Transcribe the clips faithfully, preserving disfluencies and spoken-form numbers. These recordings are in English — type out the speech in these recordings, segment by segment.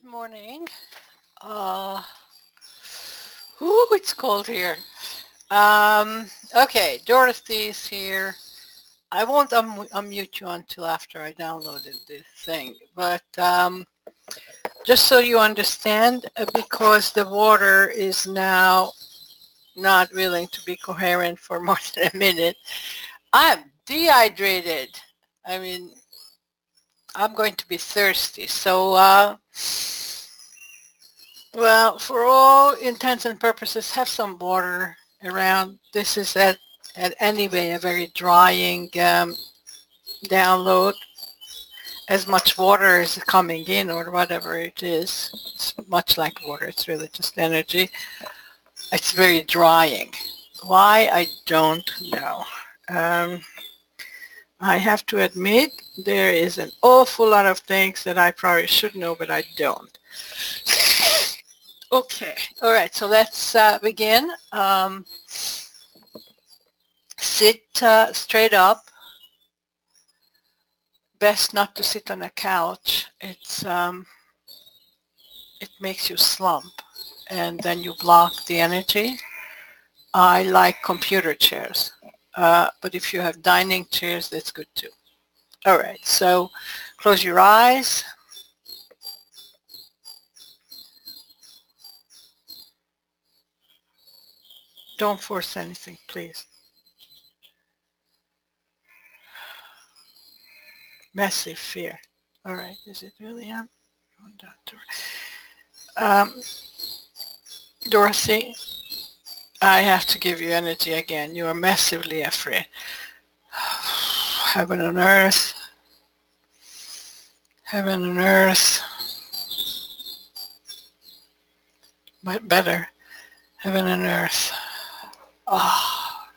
morning. Uh, ooh, it's cold here. Um, okay, Dorothy's here. I won't um, unmute you until after I downloaded this thing, but um, just so you understand, uh, because the water is now not willing to be coherent for more than a minute, I'm dehydrated. I mean, I'm going to be thirsty. So, uh, well, for all intents and purposes, have some water around. This is at, at anyway a very drying um, download. As much water is coming in or whatever it is, it's much like water. It's really just energy. It's very drying. Why? I don't know. Um, I have to admit there is an awful lot of things that I probably should know, but I don't. Okay. All right. So let's uh, begin. Um, sit uh, straight up. Best not to sit on a couch. It's um, it makes you slump, and then you block the energy. I like computer chairs, uh, but if you have dining chairs, that's good too. All right. So close your eyes. Don't force anything, please. Massive fear. All right. Is it really on? Um, Dorothy, I have to give you energy again. You are massively afraid. Heaven and earth. Heaven and earth. But better. Heaven and earth. Ah.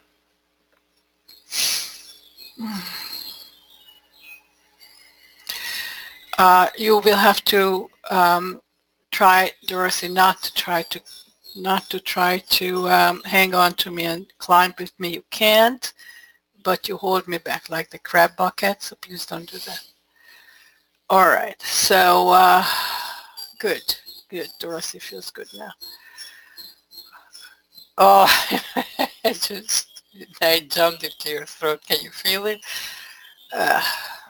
Uh, you will have to um, try, Dorothy, not to try to not to try to um, hang on to me and climb with me. You can't, but you hold me back like the crab bucket, so please don't do that. All right, so uh, good, good. Dorothy feels good now. Oh, I just, I jumped into your throat. Can you feel it? Uh,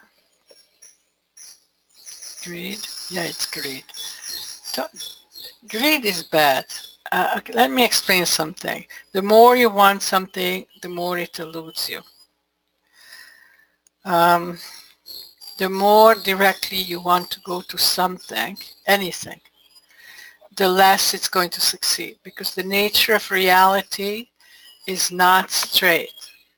greed? Yeah, it's greed. Don't, greed is bad. Uh, okay, let me explain something. The more you want something, the more it eludes you. Um, the more directly you want to go to something, anything, the less it's going to succeed, because the nature of reality is not straight.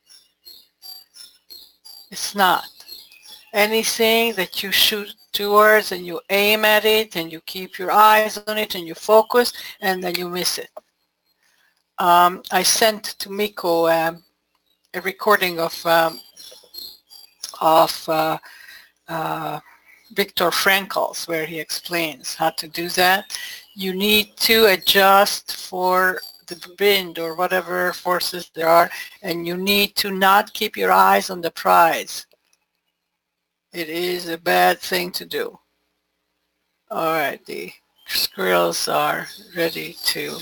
It's not. Anything that you shoot towards and you aim at it and you keep your eyes on it and you focus and then you miss it. Um, I sent to Miko um, a recording of um, of uh, uh, Viktor Frankl's where he explains how to do that. You need to adjust for the wind or whatever forces there are, and you need to not keep your eyes on the prize. It is a bad thing to do. All right, the squirrels are ready to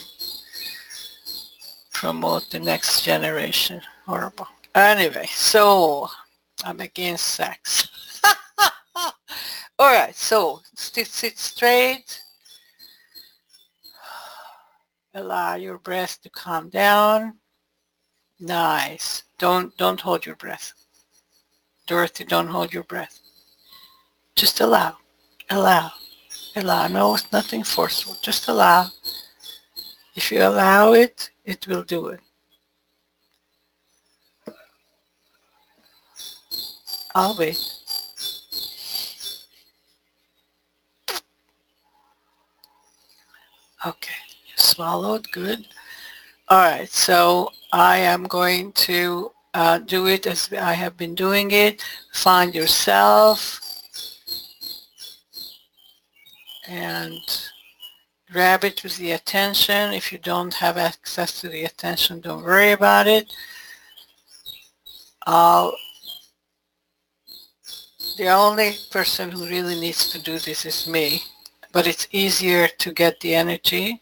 promote the next generation. Horrible. Anyway, so I'm against sex. All right, so sit, sit straight. Allow your breath to calm down. Nice. Don't don't hold your breath. Dorothy, don't hold your breath. Just allow. Allow. Allow. No, it's nothing forceful. Just allow. If you allow it, it will do it. I'll wait. Okay. You swallowed. Good. All right. So I am going to uh, do it as I have been doing it. Find yourself and grab it with the attention. If you don't have access to the attention, don't worry about it. I'll, the only person who really needs to do this is me. but it's easier to get the energy.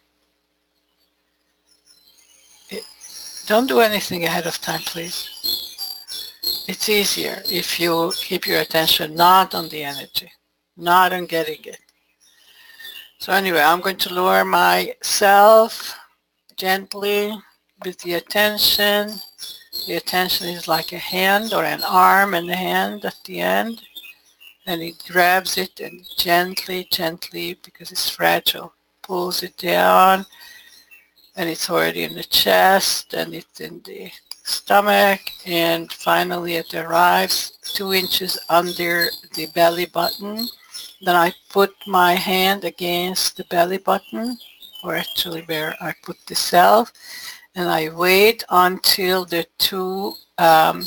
It, don't do anything ahead of time, please. It's easier if you keep your attention not on the energy, not on getting it. So anyway, I'm going to lower myself gently with the attention. The attention is like a hand or an arm and a hand at the end. And it grabs it and gently, gently, because it's fragile, pulls it down. And it's already in the chest and it's in the stomach. And finally it arrives two inches under the belly button. Then I put my hand against the belly button, or actually where I put the self, and I wait until the two um,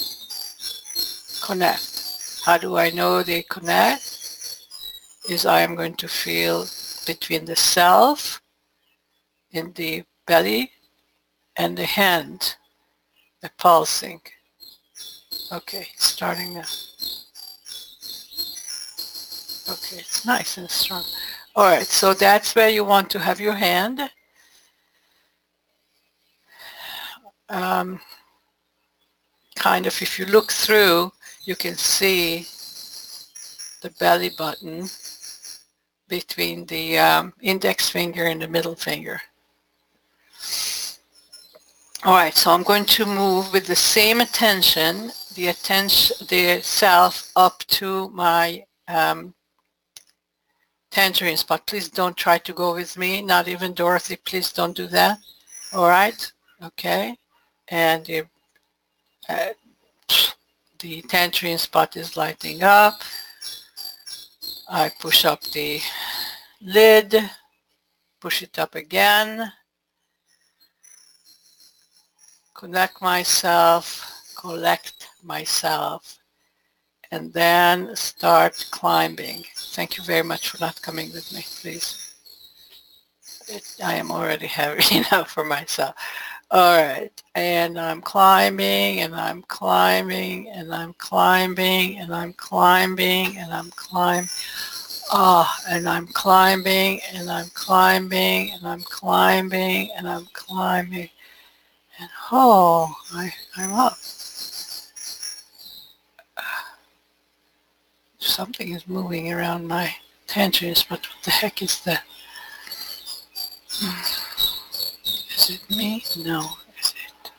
connect. How do I know they connect? Is I am going to feel between the self in the belly and the hand, the pulsing. Okay, starting now. Okay, it's nice and strong. All right, so that's where you want to have your hand. Um, kind of, if you look through, you can see the belly button between the um, index finger and the middle finger. All right, so I'm going to move with the same attention, the attention, the self up to my um, tangerine spot. Please don't try to go with me, not even Dorothy, please don't do that. All right, okay, and the, uh, the tangerine spot is lighting up. I push up the lid, push it up again, connect myself, collect myself, and then start climbing. Thank you very much for not coming with me, please. It, I am already heavy enough for myself. All right, and I'm climbing, and I'm climbing, and I'm climbing, and I'm climbing, and I'm climbing. Ah, oh, and I'm climbing, and I'm climbing, and I'm climbing, and I'm climbing. And oh, I, I'm up. Something is moving around my tangerines, but what the heck is that? Is it me? No, is it?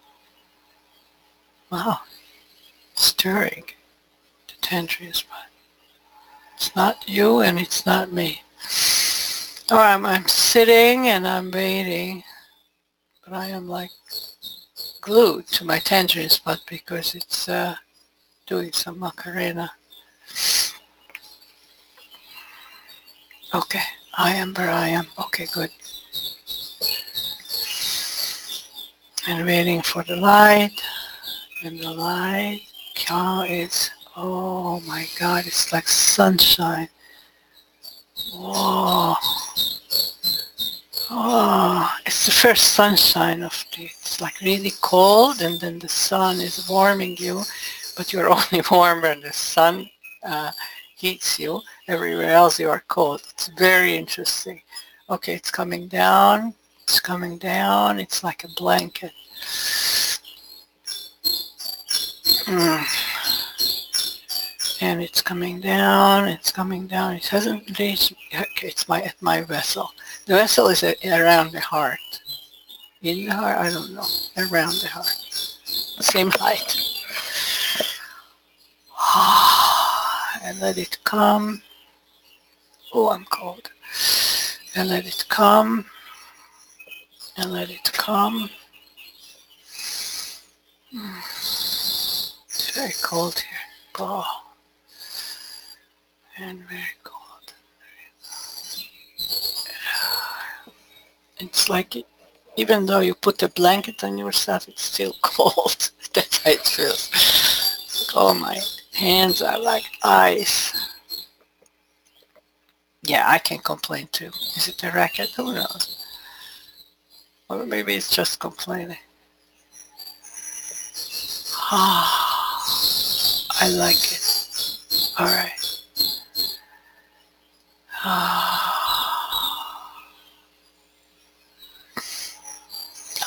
Wow, stirring the tangerines, but it's not you and it's not me. All right, I'm, I'm sitting and I'm waiting, but I am like glued to my tangerine spot because it's uh, doing some Macarena. Okay, I am where I am. Okay, good. And waiting for the light. And the light oh, is, oh my God, it's like sunshine. Whoa. Oh, it's the first sunshine of the, it's like really cold and then the sun is warming you, but you're only warm when the sun uh, heats you. Everywhere else you are cold. It's very interesting. Okay, it's coming down. It's coming down. It's like a blanket. Mm. And it's coming down. It's coming down. It hasn't reached. Okay, it's my at my vessel. The vessel is a, around the heart. In the heart, I don't know. Around the heart. Same height. And let it come. Oh, I'm cold. And let it come. And let it come. It's very cold here. Oh. And very cold. It's like, it, even though you put a blanket on yourself, it's still cold. That's how it feels. Oh, my hands are like ice. Yeah, I can complain too. Is it a racket? Who knows? Or maybe it's just complaining. Ah, I like it. All right. Ah.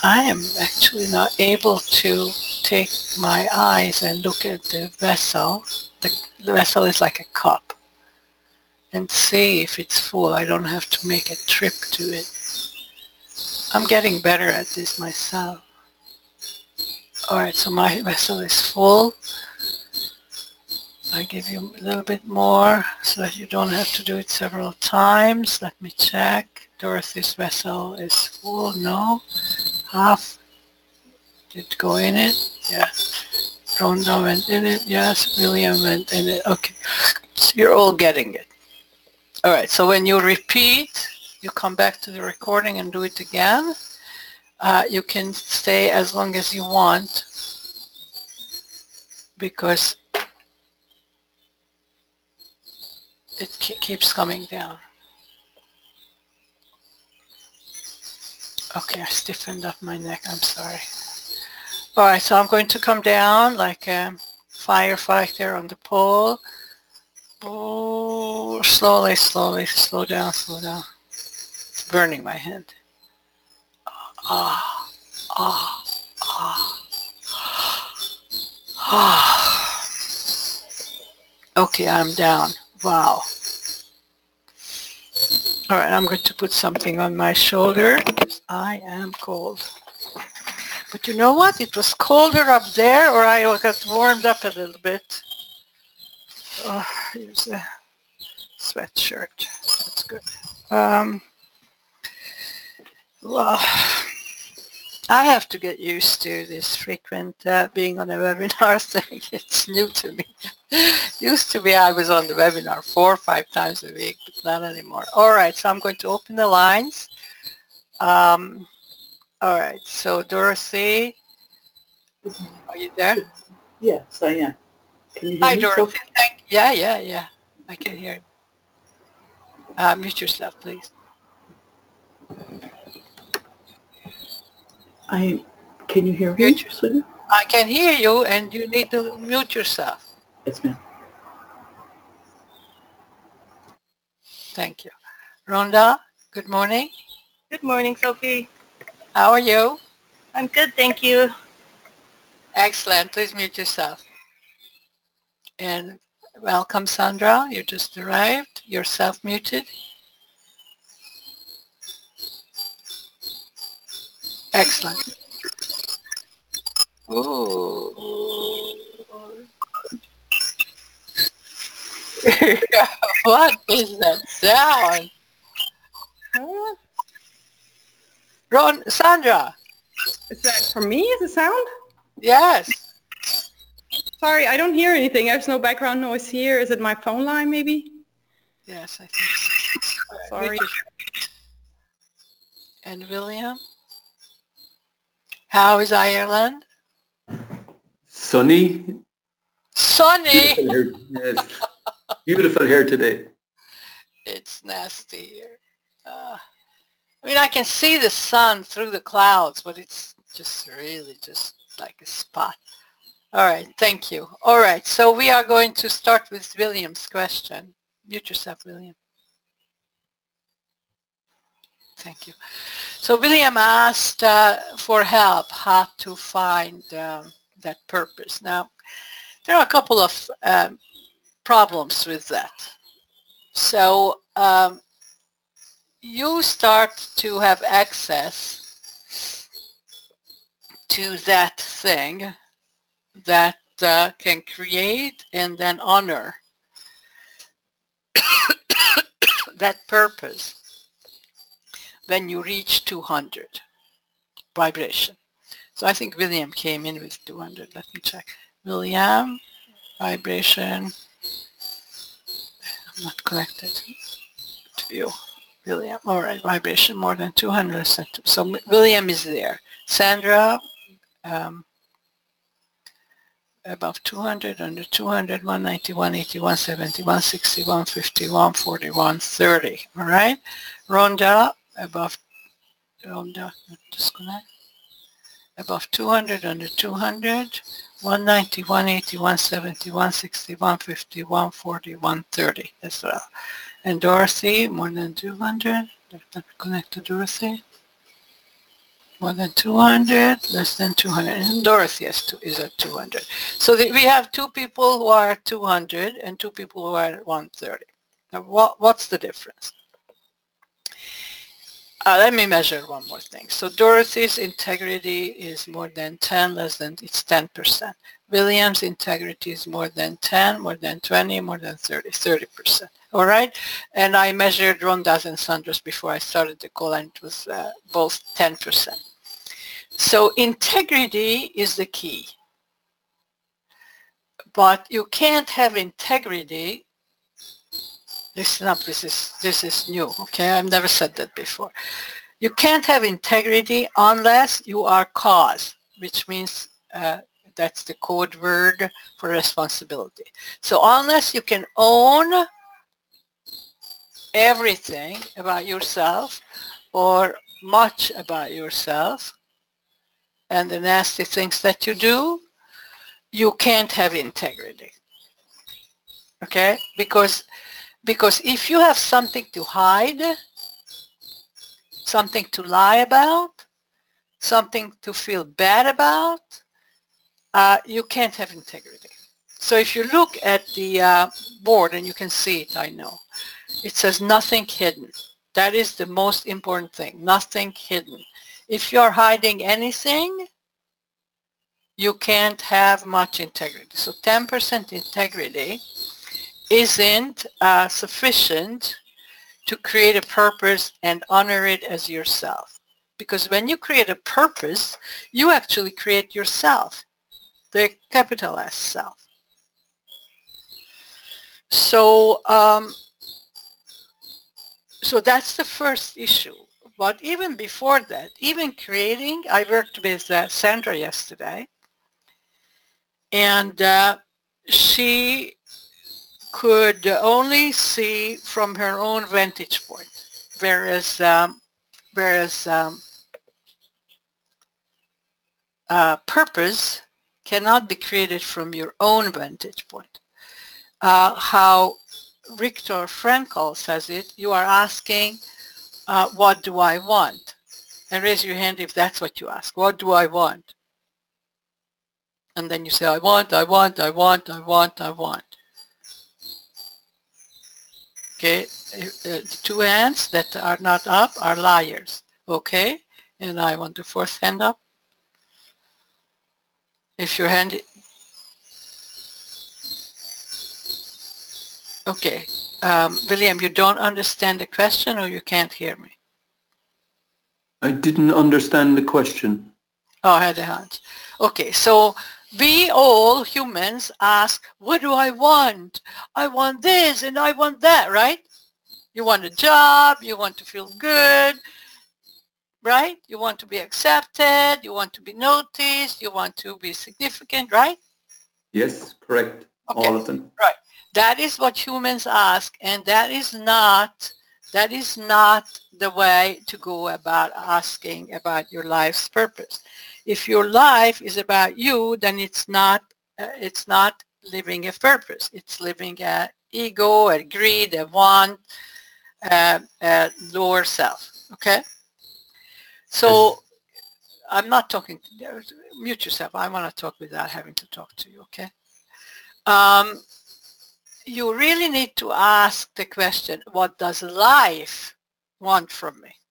I am actually not able to take my eyes and look at the vessel. The, the vessel is like a cup. And see if it's full. I don't have to make a trip to it. I'm getting better at this myself. Alright, so my vessel is full. I give you a little bit more so that you don't have to do it several times. Let me check. Dorothy's vessel is full. No. Half. Did go in it? Yes. Rhonda went in it. Yes. William went in it. Okay. So you're all getting it. Alright, so when you repeat, you come back to the recording and do it again. Uh, you can stay as long as you want because it keeps coming down. Okay, I stiffened up my neck. I'm sorry. All right, so I'm going to come down like a firefighter on the pole. Oh, slowly, slowly, slow down, slow down. It's burning my hand. Ah, ah, ah, ah. Okay, I'm down. Wow. All right, I'm going to put something on my shoulder because I am cold. But you know what? It was colder up there, or I got warmed up a little bit. Oh, here's a sweatshirt. That's good. Um, well, I have to get used to this frequent uh, being on a webinar thing. It's new to me. Used to be I was on the webinar four or five times a week, but not anymore. All right, so I'm going to open the lines. Um, all right, so Dorothy, are you there? Yes, I am. Can you hear Hi, me? Dorothy. So? Thank, yeah, yeah, yeah. I can hear you. Uh, mute yourself, please. I can you hear Mute me? yourself. I can hear you, and you need to mute yourself. Yes, ma'am. Thank you. Rhonda, good morning. Good morning, Sophie. How are you? I'm good, thank you. Excellent. Please mute yourself. And welcome, Sandra. You just arrived. You're self-muted. Excellent. Ooh. What is that sound? Huh? Ron, Sandra. Is that for me, is it sound? Yes. Sorry, I don't hear anything. There's no background noise here. Is it my phone line, maybe? Yes, I think so. Sorry. And William? How is Ireland? Sunny. Sunny. Beautiful here. Yes. Beautiful here today. It's nasty here. Uh, I mean, I can see the sun through the clouds, but it's just really just like a spot. All right, thank you. All right, so we are going to start with William's question. Mute yourself, William. Thank you. So William asked uh, for help how to find um, that purpose. Now, there are a couple of um, problems with that. So um, you start to have access to that thing that uh, can create and then honor that purpose when you reach two hundred vibration. So I think William came in with two hundred. Let me check. William, vibration. I'm not connected to you. William, all right, vibration more than two hundred. So William is there. Sandra, um, above two hundred, under two hundred, one ninety, one eighty, one seventy, one sixty, one fifty, one forty, one thirty. All right. Rhonda, above, Rhonda, disconnect. Above two hundred, under two hundred, one ninety, one eighty, one seventy, one sixty, one fifty, one forty, one thirty as well. And Dorothy, more than two hundred. Let me connect to Dorothy. more than two hundred, less than two hundred, and Dorothy is, two, is at two hundred. So the, we have two people who are at two hundred and two people who are at one thirty. Now, what, what's the difference? Uh, let me measure one more thing. So Dorothy's integrity is more than ten, less than, it's ten percent. William's integrity is more than ten, more than twenty, more than thirty, thirty percent. All right? And I measured Rhonda's and Sandra's before I started the call, and it was uh, both ten percent. So integrity is the key. But you can't have integrity. Listen up, this is, this is new, okay? I've never said that before. You can't have integrity unless you are cause, which means uh, that's the code word for responsibility. So unless you can own everything about yourself or much about yourself and the nasty things that you do, you can't have integrity, okay? Because Because if you have something to hide, something to lie about, something to feel bad about, uh, you can't have integrity. So if you look at the uh, board, and you can see it, I know, it says nothing hidden. That is the most important thing, nothing hidden. If you're hiding anything, you can't have much integrity. So ten percent integrity isn't uh, sufficient to create a purpose and honor it as yourself. Because when you create a purpose, you actually create yourself, the capital S self. So, um, so that's the first issue. But even before that, even creating, I worked with uh, Sandra yesterday, and uh, she could only see from her own vantage point, whereas um, whereas um, uh, purpose cannot be created from your own vantage point. Uh, how Viktor Frankl says it, you are asking, uh, what do I want? And raise your hand if that's what you ask. What do I want? And then you say, I want, I want, I want, I want, I want. Okay, uh, the two hands that are not up are liars. Okay, and I want the fourth hand up. If your hand, okay, um, William, you don't understand the question, or you can't hear me? I didn't understand the question. Oh, I had a hand. Okay, so we all humans ask, what do I want? I want this and I want that, right? You want a job, you want to feel good, right? You want to be accepted, you want to be noticed, you want to be significant, right? Yes, correct. Okay. All of them. Right. That is what humans ask, and that is not that is not the way to go about asking about your life's purpose. If your life is about you, then it's not uh, it's not living a purpose. It's living a ego, a greed, a want, a, a lower self. Okay. So Yes. I'm not talking. Mute yourself. I want to talk without having to talk to you. Okay. Um, you really need to ask the question, what does life want from me?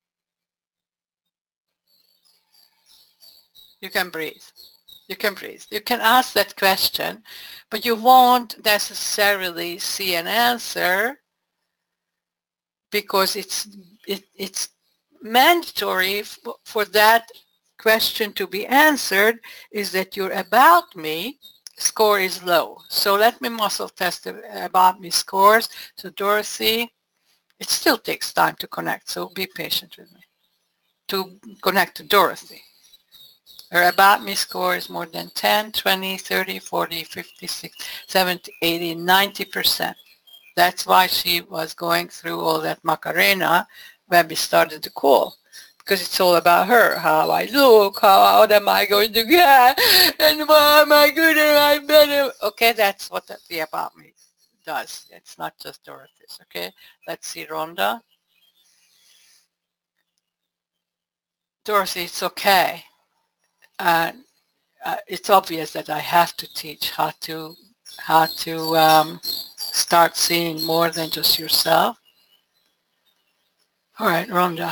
You can breathe. You can breathe. You can ask that question, but you won't necessarily see an answer, because it's it, it's mandatory f- for that question to be answered is that your about me score is low. So let me muscle test the about me scores. So Dorothy, it still takes time to connect, so be patient with me. To connect to Dorothy. Her about me score is more than ten, twenty, thirty, forty, fifty, sixty, seventy, eighty, ninety percent. That's why she was going through all that Macarena when we started the call. Because it's all about her, how I look, how what am I going to get, and why am I good and I better. Okay, that's what the about me does. It's not just Dorothy's. Okay, let's see Rhonda. Dorothy, it's okay. Uh, uh, it's obvious that I have to teach how to how to um, start seeing more than just yourself. All right, Rhonda.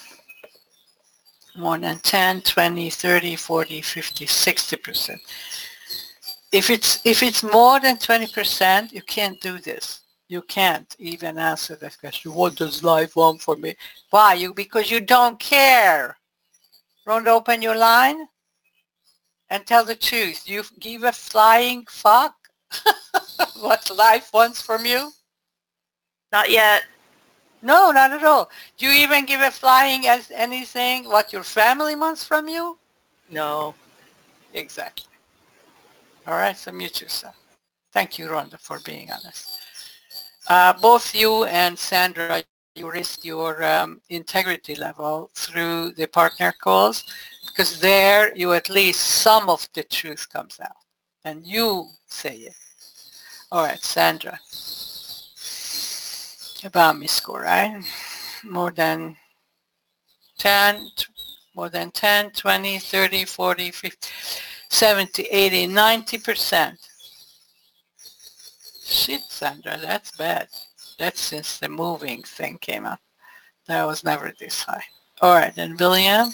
More than ten, twenty, thirty, forty, fifty, sixty percent. If it's if it's more than twenty percent, you can't do this. You can't even answer that question. What does life want for me? Why? You because you don't care. Rhonda, open your line and tell the truth. You give a flying fuck what life wants from you? Not yet. No, not at all. Do you even give a flying as anything what your family wants from you? No. Exactly. All right, so mute yourself. Thank you, Rhonda, for being honest. Uh, both you and Sandra, you raised your um, integrity level through the partner calls, because there you at least some of the truth comes out and you say it. All right, Sandra. About me score, right? More than ten, more than ten, twenty, thirty, forty, fifty, seventy, eighty, ninety percent. Shit, Sandra, that's bad. That's since the moving thing came up. That was never this high. All right, and William?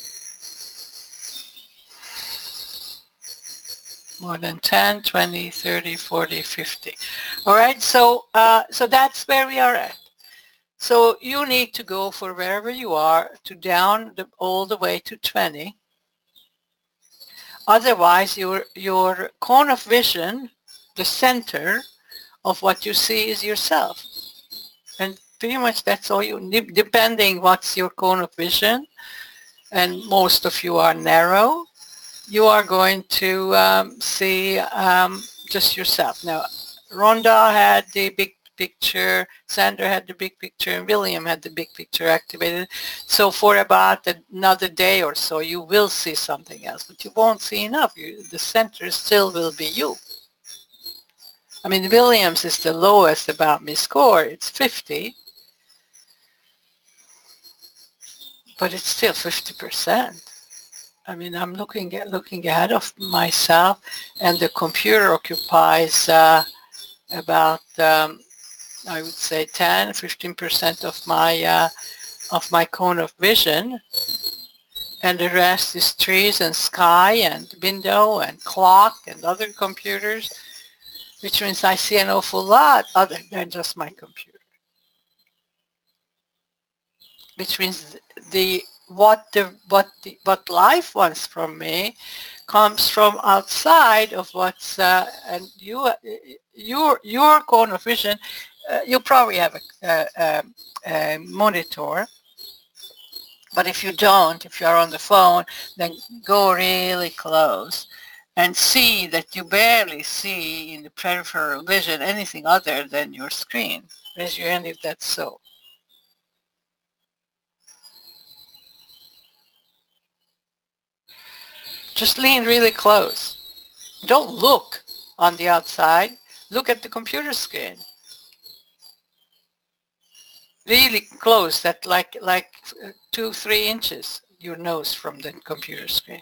More than ten, twenty, thirty, forty, fifty. All right, so uh, so that's where we are at. So you need to go for wherever you are to down the, all the way to twenty. Otherwise, your your cone of vision, the center of what you see is yourself. And pretty much that's all you need, depending what's your cone of vision. And most of you are narrow. You are going to um, see um, just yourself. Now, Rhonda had the big picture, Sandra had the big picture, and William had the big picture activated. So for about another day or so, you will see something else, but you won't see enough. You, the center still will be you. I mean, Williams is the lowest about me score. It's fifty, but it's still fifty percent. I mean, I'm looking at looking ahead of myself, and the computer occupies uh, about um, I would say ten, fifteen percent of my uh, of my cone of vision, and the rest is trees and sky and window and clock and other computers, which means I see an awful lot other than just my computer. Which means the what the what the what life wants from me comes from outside of what's uh, and you uh, your your cone of vision. Uh, you probably have a, a, a monitor, but if you don't, if you're on the phone, then go really close and see that you barely see in the peripheral vision anything other than your screen. Raise your hand if that's so. Just lean really close. Don't look on the outside. Look at the computer screen. Really close, that like like two, three inches, your nose from the computer screen.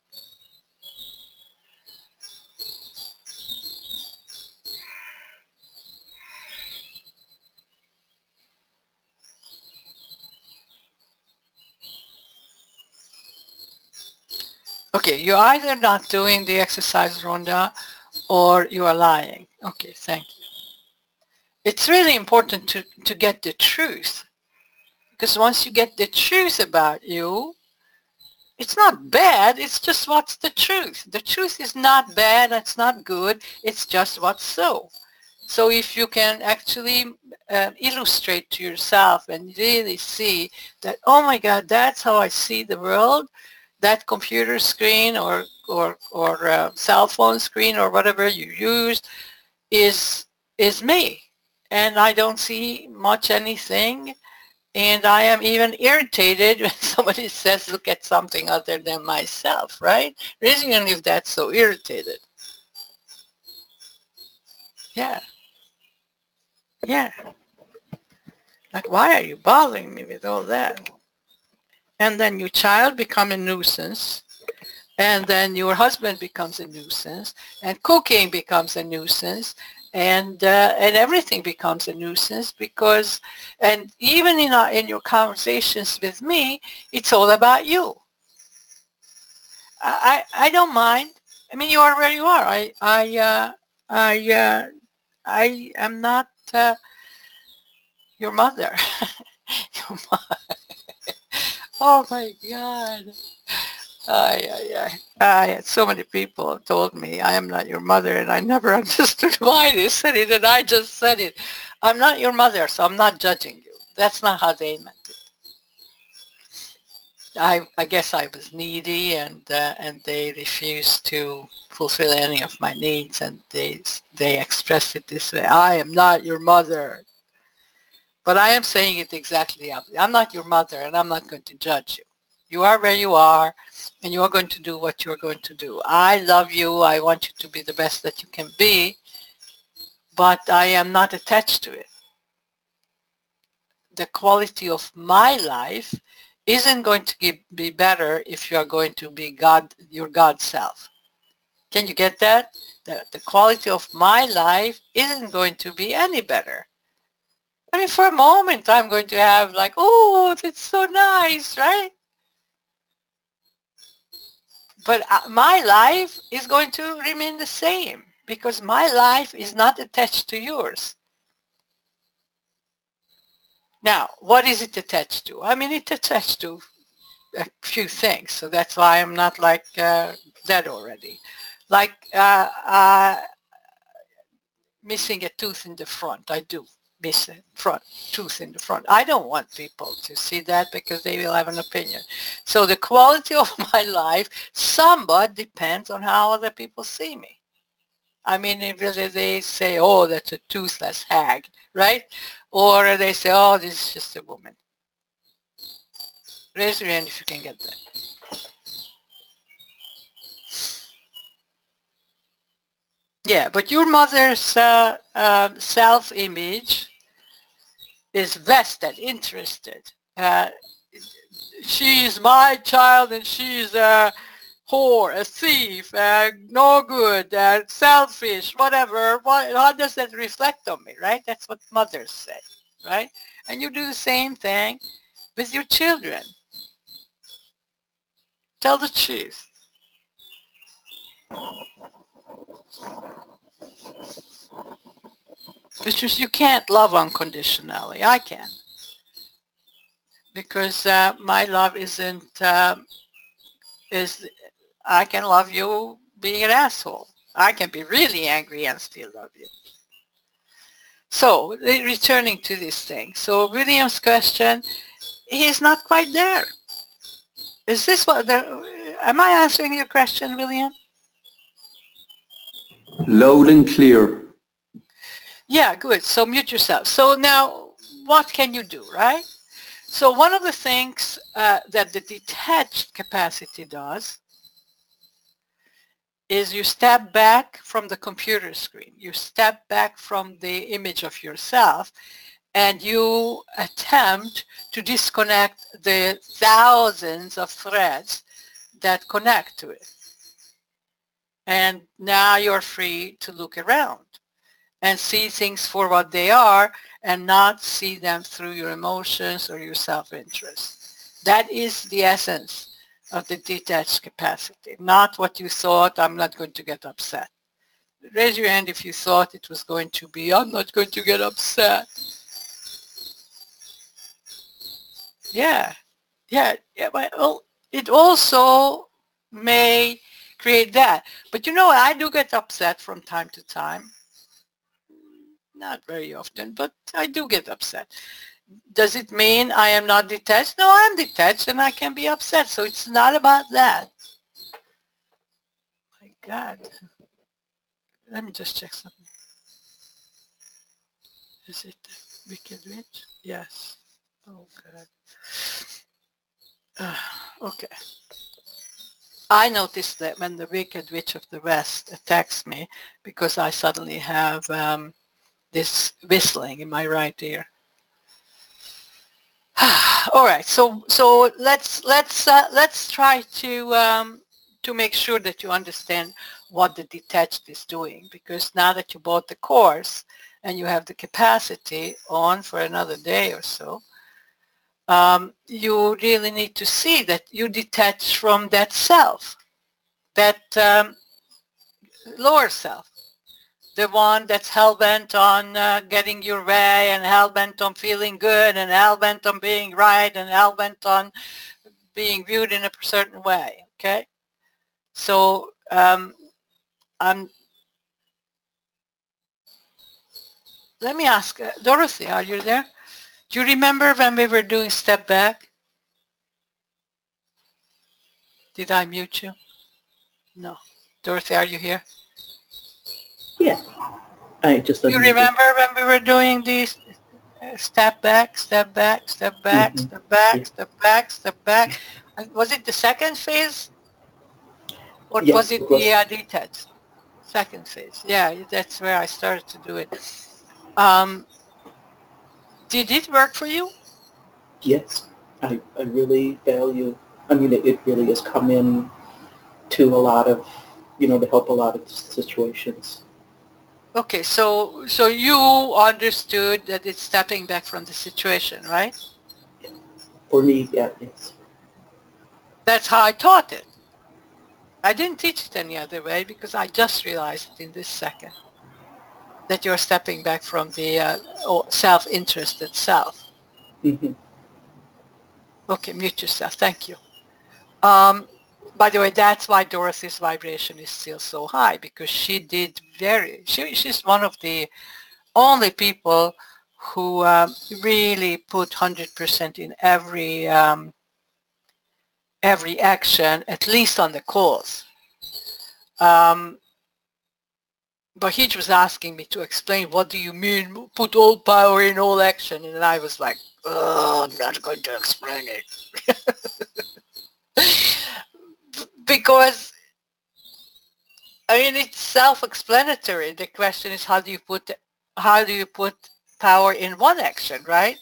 Okay, you're either not doing the exercise, Rhonda, or you are lying. Okay, thank you. It's really important to, to get the truth, because once you get the truth about you, it's not bad, it's just what's the truth. The truth is not bad, it's not good, it's just what's so. So if you can actually uh, illustrate to yourself and really see that, oh my God, that's how I see the world, that computer screen or, or, or uh, cell phone screen or whatever you use is, is me. And I don't see much anything. And I am even irritated when somebody says, look at something other than myself, right? Raise your hand if that's so irritated. Yeah. Yeah. Like, why are you bothering me with all that? and then your child become a nuisance, and then your husband becomes a nuisance, and cooking becomes a nuisance, and uh, and everything becomes a nuisance because, and even in our, in your conversations with me, it's all about you. I I don't mind. I mean, you are where you are. I I uh, I uh, I am not uh, your mother. Your mother. Oh my God. I, I, I, I had so many people told me I am not your mother, and I never understood why they said it, and I just said it. I'm not your mother, so I'm not judging you. That's not how they meant it. I, I guess I was needy, and uh, and they refused to fulfill any of my needs, and they they expressed it this way: I am not your mother. But I am saying it exactly the opposite. I'm not your mother, and I'm not going to judge you. You are where you are, and you are going to do what you're going to do. I love you. I want you to be the best that you can be, but I am not attached to it. The quality of my life isn't going to be better if you are going to be God, your God self. Can you get that? The, the quality of my life isn't going to be any better. I mean, for a moment, I'm going to have like, oh, that's so nice, right? But uh, my life is going to remain the same because my life is not attached to yours. Now, what is it attached to? I mean, it's attached to a few things. So that's why I'm not like uh, dead already. Like uh, uh, missing a tooth in the front. I do miss a front tooth in the front. I don't want people to see that because they will have an opinion. So the quality of my life somewhat depends on how other people see me. I mean, if they say, oh, that's a toothless hag, right? Or they say, oh, this is just a woman. Raise your hand if you can get that. Yeah, but your mother's uh, uh, self-image is vested, interested. Uh, she is my child and she is a whore, a thief, uh, no good, uh, selfish, whatever. What, how does that reflect on me, right? That's what mothers say, right? And you do the same thing with your children. Tell the truth. Because you can't love unconditionally. I can. Because uh, my love isn't, uh, is, I can love you being an asshole. I can be really angry and still love you. So, returning to this thing. So, William's question, he's not quite there. Is this what, the, am I answering your question, William? Loud and clear. Yeah, good. So mute yourself. So now, what can you do, right? So one of the things uh, that the detached capacity does is you step back from the computer screen. You step back from the image of yourself and you attempt to disconnect the thousands of threads that connect to it. And now you're free to look around and see things for what they are and not see them through your emotions or your self-interest. That is the essence of the detached capacity, not what you thought, I'm not going to get upset. Raise your hand if you thought it was going to be, I'm not going to get upset. Yeah, yeah, yeah. Well, it also may create that. But you know what, I do get upset from time to time. Not very often, but I do get upset. Does it mean I am not detached? No, I'm detached and I can be upset. So it's not about that. My God. Let me just check something. Is it the Wicked Witch? Yes. Oh, God. Uh, okay. I noticed that when the Wicked Witch of the West attacks me, because I suddenly have um, this whistling in my right ear. All right. So so let's let's uh, let's try to um, to make sure that you understand what the detached is doing, because now that you bought the course and you have the capacity on for another day or so, um, you really need to see that you detach from that self, that um, lower self, the one that's hell-bent on uh, getting your way and hell-bent on feeling good and hell-bent on being right and hell-bent on being viewed in a certain way, okay? So um, I'm, let me ask, uh, Dorothy, are you there? Do you remember when we were doing step back? Did I mute you? No. Dorothy, are you here? Yeah. I just Do you unmuted. remember when we were doing these uh, step back, step back, step back, Mhm. step back, Yeah. step back, step back? And was it the second phase? Or Yes, was it it was. the uh, detached? Second phase. Yeah, that's where I started to do it. Um, did it work for you? Yes. I, I really value, I mean, it, it really has come in to a lot of, you know, to help a lot of situations. Okay, so so you understood that it's stepping back from the situation, right? For me, yeah, yes. That's how I taught it. I didn't teach it any other way because I just realized it in this second that you're stepping back from the uh, o- self-interest itself. Mm-hmm. Okay, mute yourself. Thank you. Um, by the way, that's why Dorothy's vibration is still so high, because she did very, she, she's one of the only people who um, really put one hundred percent in every um, every action, at least on the calls. Um, but he was asking me to explain, what do you mean, put all power in all action? And I was like, oh, I'm not going to explain it. Because, I mean, it's self-explanatory. The question is, how do you put, how do you put power in one action, right?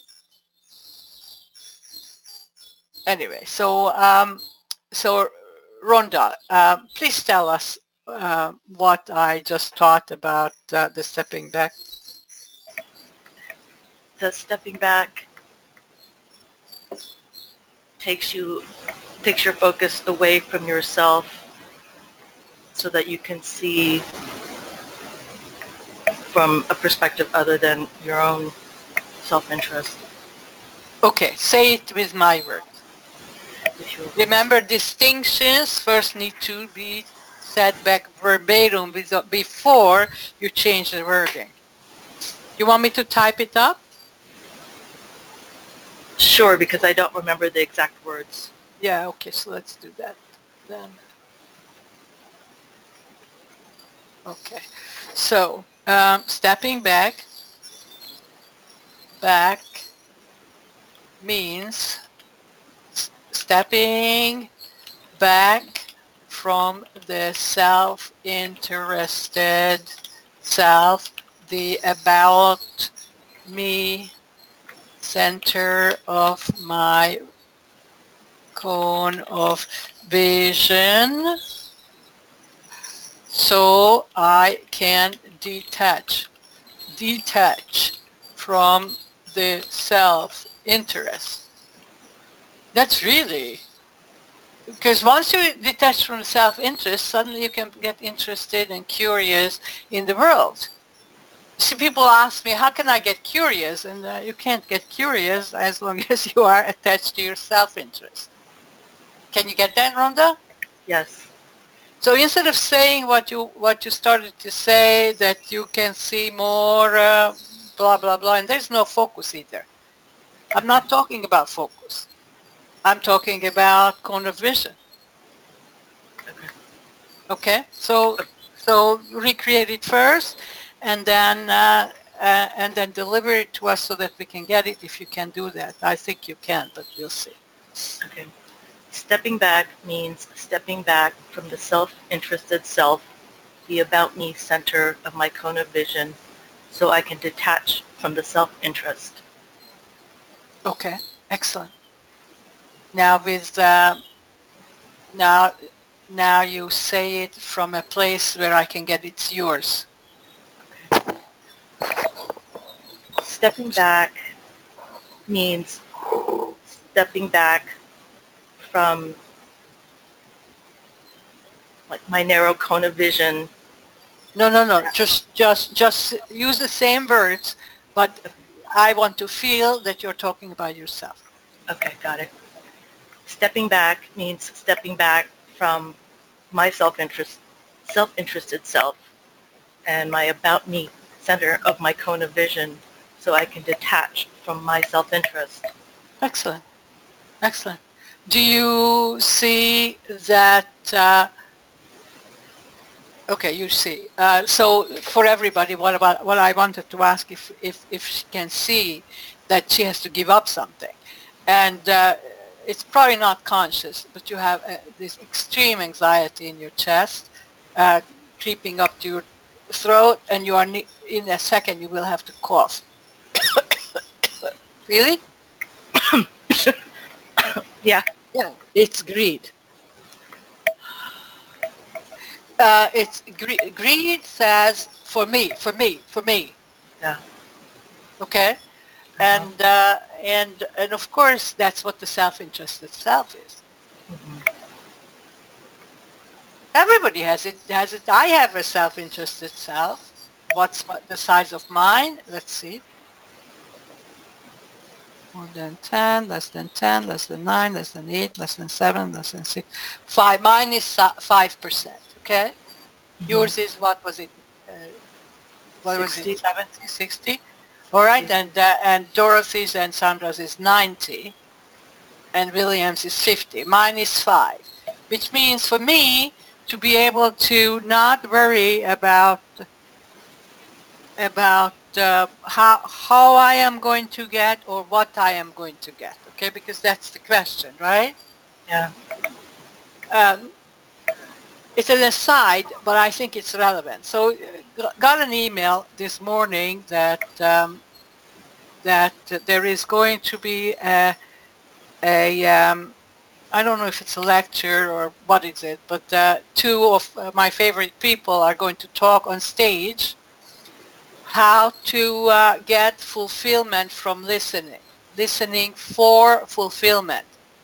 Anyway, so um, so Rhonda, uh, please tell us uh, what I just taught about uh, the stepping back. The stepping back takes you, takes your focus away from yourself so that you can see from a perspective other than your own self-interest. Okay, say it with my words. If you Remember, distinctions first need to be said back verbatim before you change the wording. You want me to type it up? Sure, because I don't remember the exact words. Yeah, okay, so let's do that then. Okay, so um, stepping back, back means stepping back from the self-interested self, the about me center of my cone of vision, so I can detach, detach from the self-interest. That's really, because once you detach from self-interest, suddenly you can get interested and curious in the world. See, people ask me, how can I get curious? And uh, you can't get curious as long as you are attached to your self-interest. Can you get that, Rhonda? Yes. So instead of saying what you what you started to say, that you can see more, uh, blah, blah, blah, and there's no focus either. I'm not talking about focus. I'm talking about cone of vision. Okay. Okay, so so recreate it first, and then uh, uh, and then deliver it to us so that we can get it. If you can do that, I think you can, but we'll see. Okay. Stepping back means stepping back from the self-interested self, the about me center of my cone of vision, so I can detach from the self-interest. Okay, excellent. Now with uh, now now you say it from a place where I can get it's yours. Stepping back means stepping back from like my narrow cone of vision. No, no, no. Just just just use the same words, but I want to feel that you're talking about yourself. Okay, got it. Stepping back means stepping back from my self-interest, self-interested self and my about me center of my cone of vision so I can detach from my self-interest. Excellent. Excellent. Do you see that, uh, okay, you see. Uh, so for everybody, what about, what I wanted to ask if, if, if she can see that she has to give up something. And uh, it's probably not conscious, but you have uh, this extreme anxiety in your chest, uh, creeping up to your throat, and you are, ne- in a second, you will have to cough. Really? Yeah. Yeah, it's greed. Uh, it's gre- greed says for me, for me, for me. Yeah. Okay, and uh, and and of course that's what the self-interested self is. Mm-hmm. Everybody has it. Has it. I have a self-interested self. What's what, the size of mine? Let's see. More than ten, less than ten, less than nine, less than eight, less than seven, less than six, five. Mine is five percent. Okay. Mm-hmm. Yours is, what was it? Uh, what sixty. was it? seventy, sixty? All right. And uh, and Dorothy's and Sandra's is ninety, and William's is fifty. Mine is five, which means for me to be able to not worry about about uh, how how I am going to get or what I am going to get. Okay, because that's the question, right? Yeah. Um, it's an aside, but I think it's relevant. So, uh, got an email this morning that um, that uh, there is going to be a a um, I don't know if it's a lecture or what is it, but uh, two of uh, my favorite people are going to talk on stage how to uh, get fulfillment from listening, listening for fulfillment.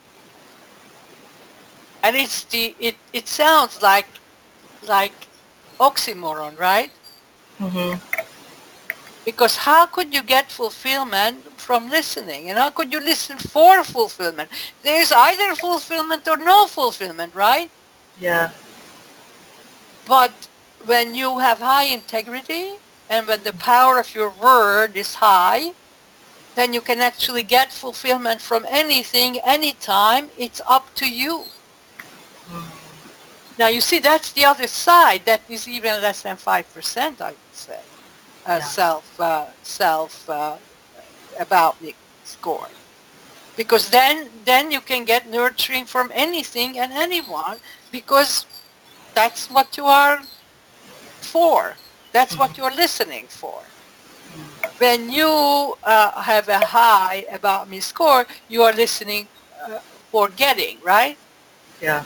And it's the it, it sounds like like oxymoron, right? Mm-hmm. Because how could you get fulfillment from listening? And how could you listen for fulfillment? There's either fulfillment or no fulfillment, right? Yeah. But when you have high integrity and when the power of your word is high, then you can actually get fulfillment from anything, anytime. It's up to you. Mm-hmm. Now, you see, that's the other side. That is even less than five percent, I would say. Uh, Yeah. self, uh, self uh, about me score. Because then, then you can get nurturing from anything and anyone, because that's what you are for. That's what you're listening for. When you uh, have a high about me score, you are listening uh, for getting, right? Yeah.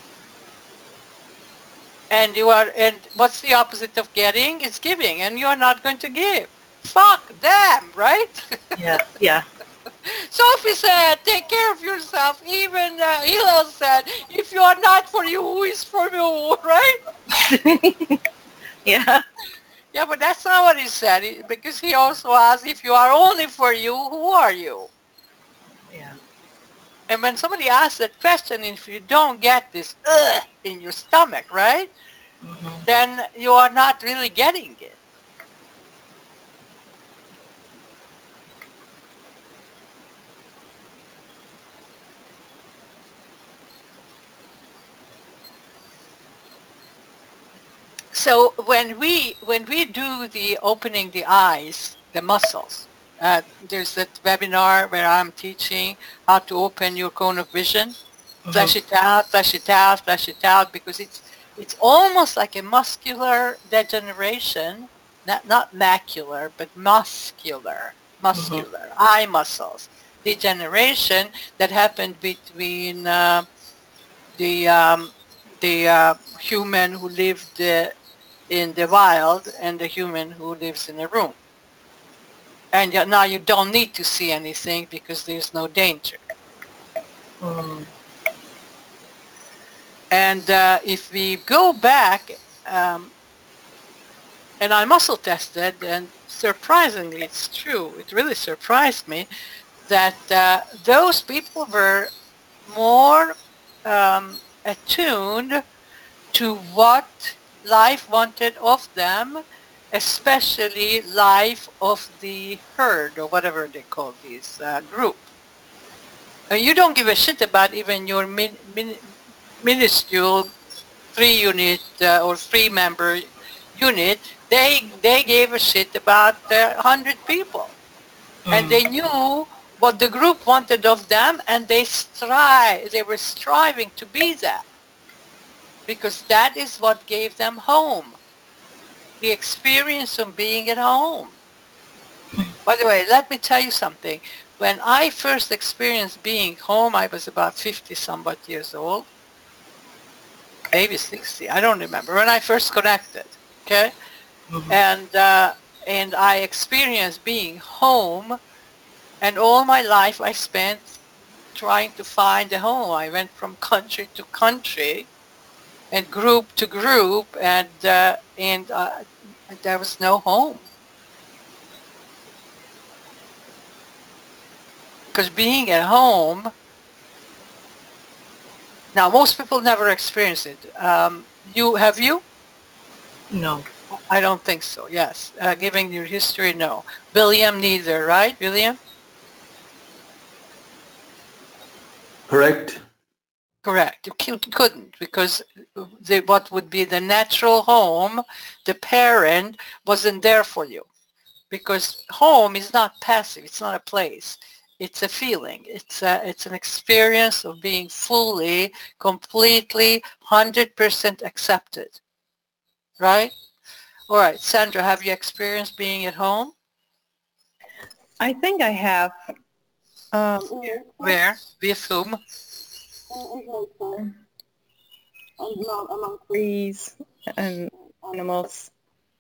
And you are, and what's the opposite of getting? It's giving, and you are not going to give. Fuck them, right? Yeah. Yeah. Sophie said, take care of yourself. Even uh, Hillel said, if you are not for you, who is for you, right? Yeah. Yeah, but that's not what he said, he, because he also asked, if you are only for you, who are you? Yeah. And when somebody asks that question, if you don't get this ugh in your stomach, right, Mm-hmm. then you are not really getting it. So when we when we do the opening the eyes, the muscles, uh, there's that webinar where I'm teaching how to open your cone of vision. Mm-hmm. Flesh it out, flesh it out, flesh it out, because it's it's almost like a muscular degeneration, not not macular, but muscular, muscular, eye muscles. degeneration that happened between uh, the um, the uh, human who lived uh, in the wild and the human who lives in a room. And yet now you don't need to see anything because there's no danger. Mm. And uh, if we go back, um, and I muscle tested, and surprisingly, it's true, it really surprised me that uh, those people were more um, attuned to what life wanted of them, especially life of the herd, or whatever they call this uh, group. And you don't give a shit about even your min, min, minuscule three-unit uh, or three-member unit. They they gave a shit about uh, one hundred people. Mm. And they knew what the group wanted of them, and they strive, they were striving to be that. Because that is what gave them home. The experience of being at home. By the way, let me tell you something. When I first experienced being home, I was about fifty somewhat years old. Maybe sixty, I don't remember. When I first connected, okay? Mm-hmm. And, uh, and I experienced being home, and all my life I spent trying to find a home. I went from country to country and group to group, and uh, and uh, there was no home. Because being at home, now most people never experience it. Um, you have you? No. I don't think so. Yes, uh, giving your history, no. William neither, right? William? Correct. Correct. You c- couldn't, because the, what would be the natural home, the parent, wasn't there for you. Because home is not passive. It's not a place. It's a feeling. It's a, it's an experience of being fully, completely, one hundred percent accepted. Right? All right. Sandra, have you experienced being at home? I think I have. Um, Where? With whom? among, among trees and animals.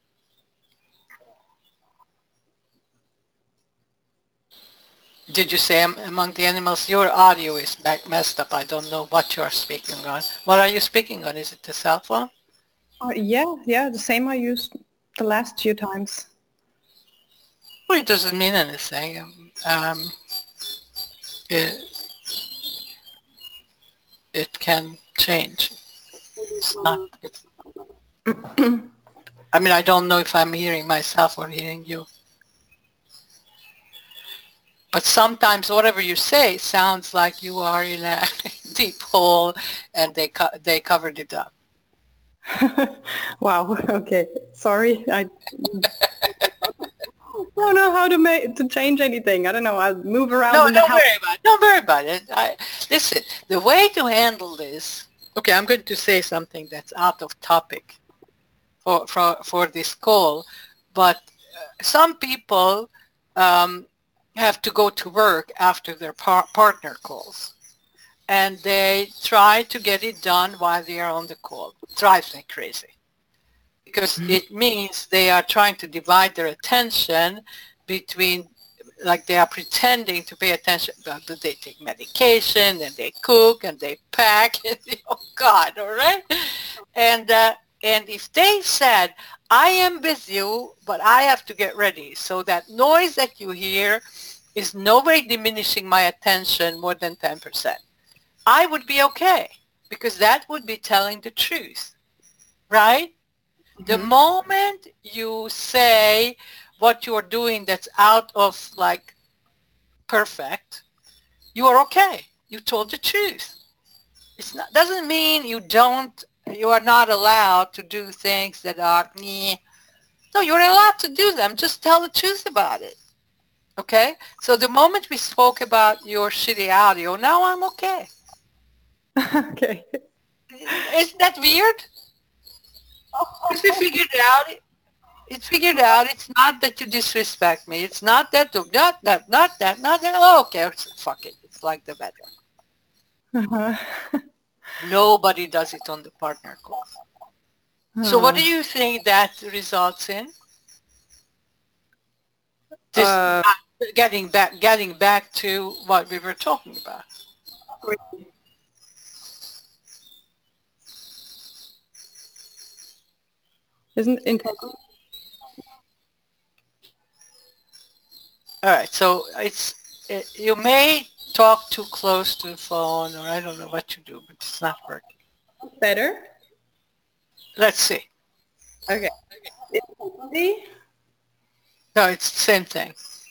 Did you say am- among the animals? Your audio is back messed up. I don't know what you are speaking on. What are you speaking on? Is it the cell phone? Uh, yeah, yeah, the same I used the last few times. Well, it doesn't mean anything. Um, um, it, it can change. It's not. It's, I mean, I don't know if I'm hearing myself or hearing you. But sometimes whatever you say sounds like you are in a deep hole, and they co- they covered it up. Wow. Okay. Sorry. I don't know how to make to change anything. I don't know. I'll move around No, in the don't house. worry about it. Don't worry about it. I, listen, the way to handle this. Okay, I'm going to say something that's out of topic for for for this call, but uh, some people um, have to go to work after their par- partner calls, and they try to get it done while they are on the call. It drives me crazy, because it means they are trying to divide their attention between, like they are pretending to pay attention, but they take medication and they cook and they pack and oh God, all right? And uh, and if they said, I am with you, but I have to get ready, so that noise that you hear is no way diminishing my attention more than ten percent. I would be okay, because that would be telling the truth, right? The Mhm. moment you say what you're doing that's out of like perfect, you are okay. You told the truth. It's not doesn't mean you don't you are not allowed to do things that are meh. No, you're allowed to do them. Just tell the truth about it. Okay? So the moment we spoke about your shitty audio, now I'm okay. Okay. Isn't that weird? Because we figured it out. It's figured out. It's not that you disrespect me. It's not that, not that, not that, not that. Oh, okay, fuck it. It's like the weather. Uh-huh. Nobody does it on the partner call. So what do Uh, you think that results in? This uh, getting back, getting back to what we were talking about. Isn't integrity? All right, so it's it, you may talk too close to the phone, or I don't know what you do, but it's not working. Better? Let's see. Okay. Integrity? No, it's the same thing.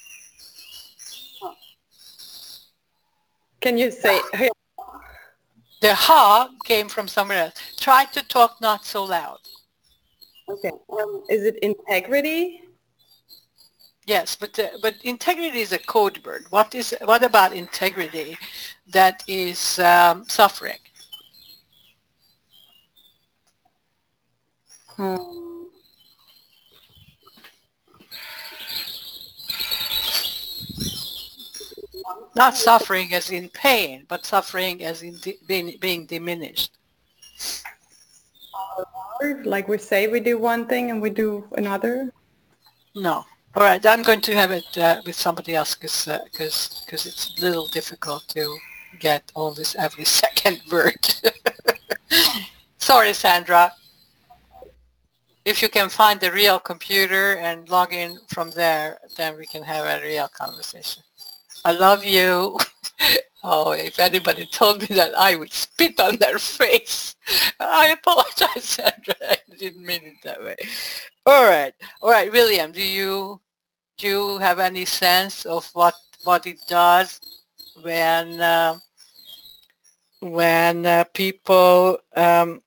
Can you say, hey, The ha came from somewhere else. Try to talk not so loud. okay, um, is it integrity? Yes, but uh, but integrity is a code word. What is what about integrity that is um, suffering? Hmm. Not suffering as in pain, but suffering as in di- being, being diminished. Like we say we do one thing and we do another? No. All right, I'm going to have it uh, with somebody else because uh, cause, cause it's a little difficult to get all this every second word. Sorry, Sandra. If you can find the real computer and log in from there, then we can have a real conversation. I love you. Oh, if anybody told me that, I would spit on their face. I apologize, Sandra. I didn't mean it that way. All right. All right, William, do you do you have any sense of what what it does when uh, when uh, people um,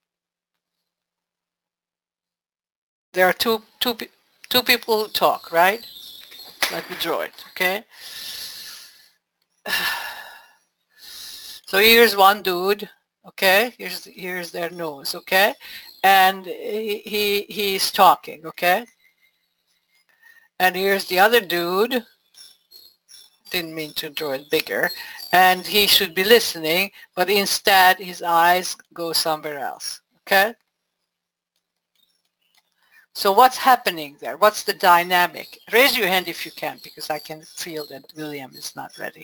there are two two pe- two people who talk, right? Let me draw it, okay? So here's one dude, okay? Here's here's their nose, okay? And he, he he's talking, okay? And here's the other dude. Didn't mean to draw it bigger. And he should be listening, but instead his eyes go somewhere else, okay? So what's happening there? What's the dynamic? Raise your hand if you can, because I can feel that William is not ready.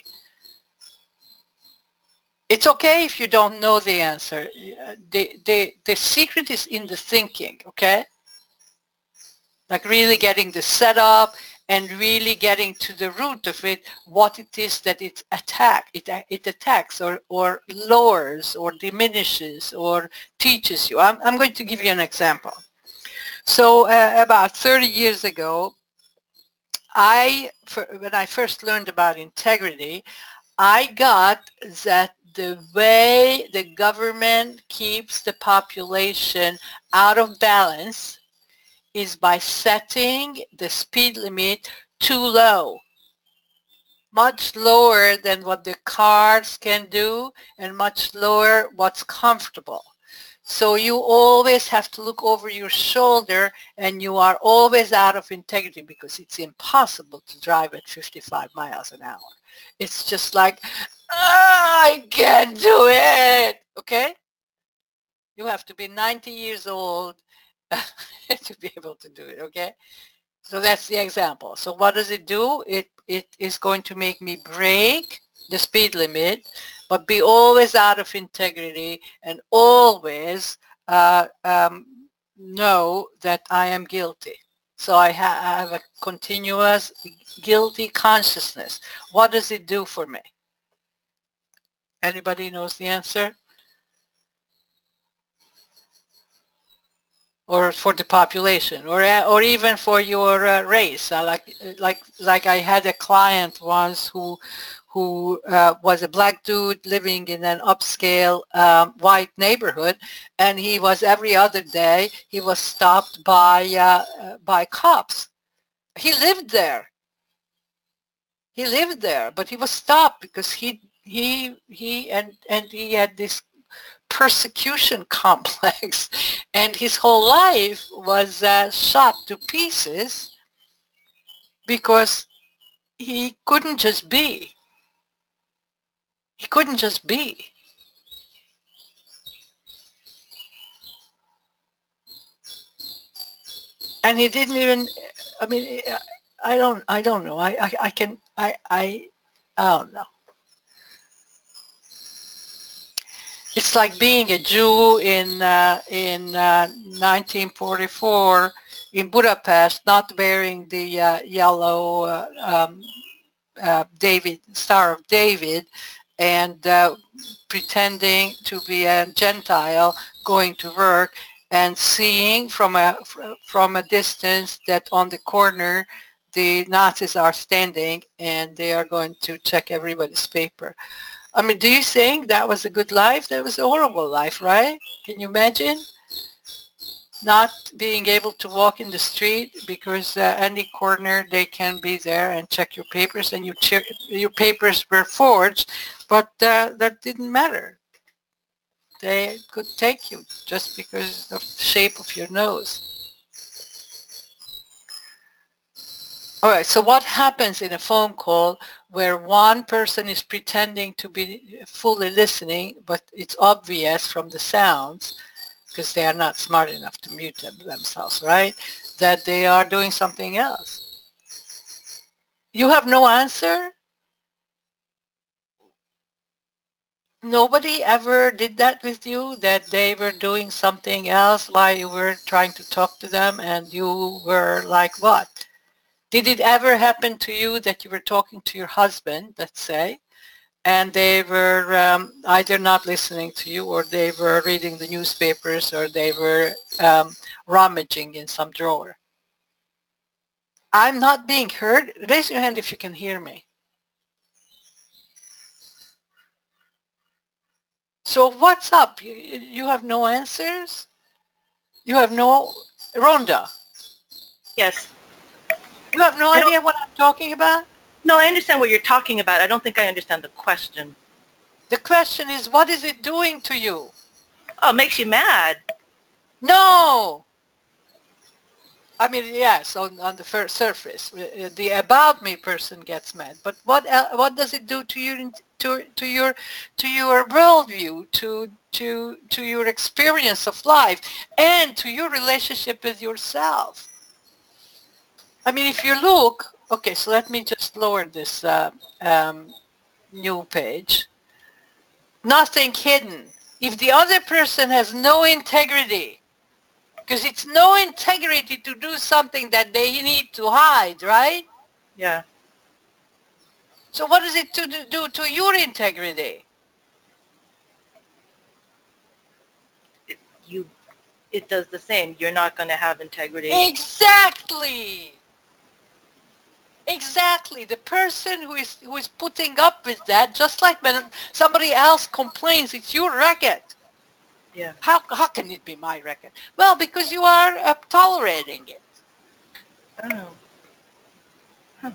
It's okay if you don't know the answer. The, the, the secret is in the thinking, okay? Like really getting the setup and really getting to the root of it, what it is that it attack, it, it attacks or, or lowers or diminishes or teaches you. I'm, I'm going to give you an example. So uh, about thirty years ago, I, for, when I first learned about integrity, I got that the way the government keeps the population out of balance is by setting the speed limit too low, much lower than what the cars can do and much lower what's comfortable. So you always have to look over your shoulder and you are always out of integrity because it's impossible to drive at fifty-five miles an hour. It's just like, oh, I can't do it, okay? You have to be ninety years old to be able to do it, okay? So that's the example. So what does it do? It, it is going to make me break the speed limit, but be always out of integrity and always uh, um, know that I am guilty. So I ha- have a continuous guilty consciousness. What does it do for me? Anybody knows the answer? Or for the population, or or even for your uh, race. Uh, like like like I had a client once who who uh, was a black dude living in an upscale um, white neighborhood, and he was every other day he was stopped by uh, by cops. He lived there. He lived there, but he was stopped because he he he and and he had this persecution complex, and his whole life was uh, shot to pieces because he couldn't just be. He couldn't just be. And he didn't even, I mean, I don't, I don't know. I, I, I can, I, I, I don't know. It's like being a Jew in uh, in uh, nineteen forty-four in Budapest, not wearing the uh, yellow uh, um, uh, David Star of David, and uh, pretending to be a Gentile going to work, and seeing from a from a distance that on the corner the Nazis are standing and they are going to check everybody's paper. I mean, do you think that was a good life? That was a horrible life, right? Can you imagine? Not being able to walk in the street because uh, any corner they can be there and check your papers, and your, your papers were forged, but uh, that didn't matter. They could take you just because of the shape of your nose. All right, so what happens in a phone call where one person is pretending to be fully listening, but it's obvious from the sounds, because they are not smart enough to mute them themselves, right, that they are doing something else? You have no answer? Nobody ever did that with you, that they were doing something else while you were trying to talk to them and you were like, what? Did it ever happen to you that you were talking to your husband, let's say, and they were um, either not listening to you, or they were reading the newspapers, or they were um, rummaging in some drawer? I'm not being heard. Raise your hand if you can hear me. So what's up? You, you have no answers? You have no... Rhonda? Yes. You have no I don't- idea what I'm talking about? No, I understand what you're talking about. I don't think I understand the question. The question is, what is it doing to you? Oh, it makes you mad. No! I mean, yes, on, on the first surface, uh, the about me person gets mad. But what el- what does it do to your to to your to your worldview, to to to your experience of life, and to your relationship with yourself? I mean, if you look, okay, so let me just lower this uh, um, new page. Nothing hidden. If the other person has no integrity, because it's no integrity to do something that they need to hide, right? Yeah. So what does it to do to your integrity? It, you, it does the same. You're not going to have integrity. Exactly. Exactly. The person who is who is putting up with that, just like when somebody else complains, it's your racket. Yeah. How how can it be my racket? Well, because you are uh, tolerating it. I don't know. Huh.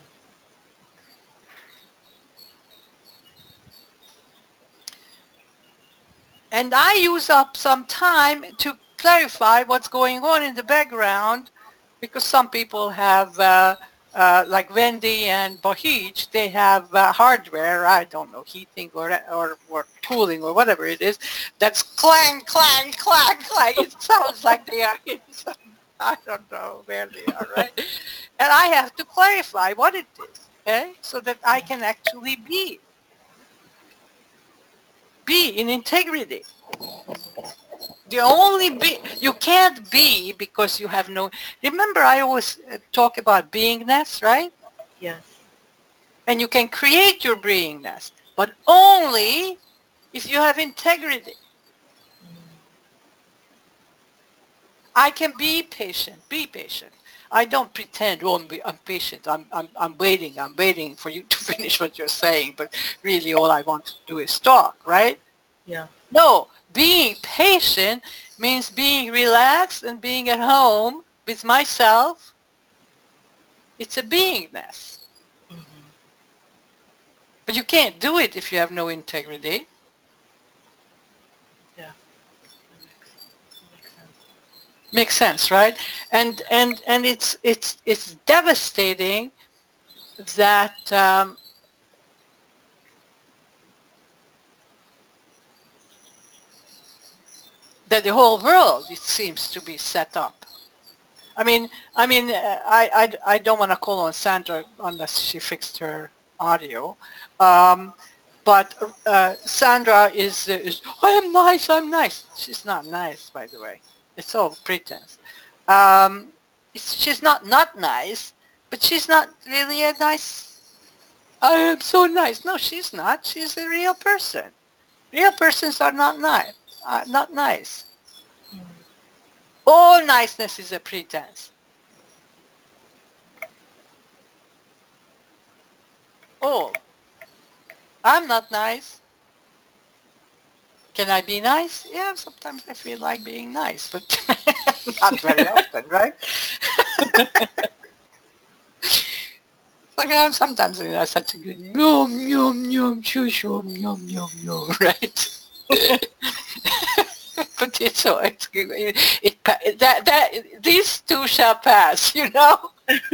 And I use up some time to clarify what's going on in the background, because some people have, uh, uh, like Wendy and Bahij, they have uh, hardware, I don't know, heating or, or, or cooling or whatever it is, that's clang, clang, clang, clang. It sounds like they are in some, I don't know where they are, right? And I have to clarify what it is, okay, so that I can actually be. Be in integrity. The only be, you can't be because you have no, remember I always talk about beingness, right? Yes. And you can create your beingness, but only if you have integrity. I can be patient, be patient. I don't pretend, oh, I'm, I'm patient, I'm, I'm, I'm waiting, I'm waiting for you to finish what you're saying, but really all I want to do is talk, right? Yeah. No, being patient means being relaxed and being at home with myself. It's a beingness. Mm-hmm. But you can't do it if you have no integrity. Yeah. Makes sense, right? And and and it's it's it's devastating that um, that the whole world, it seems, to be set up. I mean, I mean, uh, I I, I don't want to call on Sandra unless she fixed her audio. Um, but uh, Sandra is, uh, is, I am nice, I'm nice. She's not nice, by the way. It's all pretense. Um, it's, she's not not nice, but she's not really a nice, I am so nice. No, she's not. She's a real person. Real persons are not nice. Uh, not nice. All niceness is a pretense. Oh, I'm not nice. Can I be nice? Yeah, sometimes I feel like being nice, but not very often, right? Like I'm sometimes you know, such a good yum yum yum shoo shoo yum yum yum, right? But it's so it's, it, it that that these two shall pass, you know.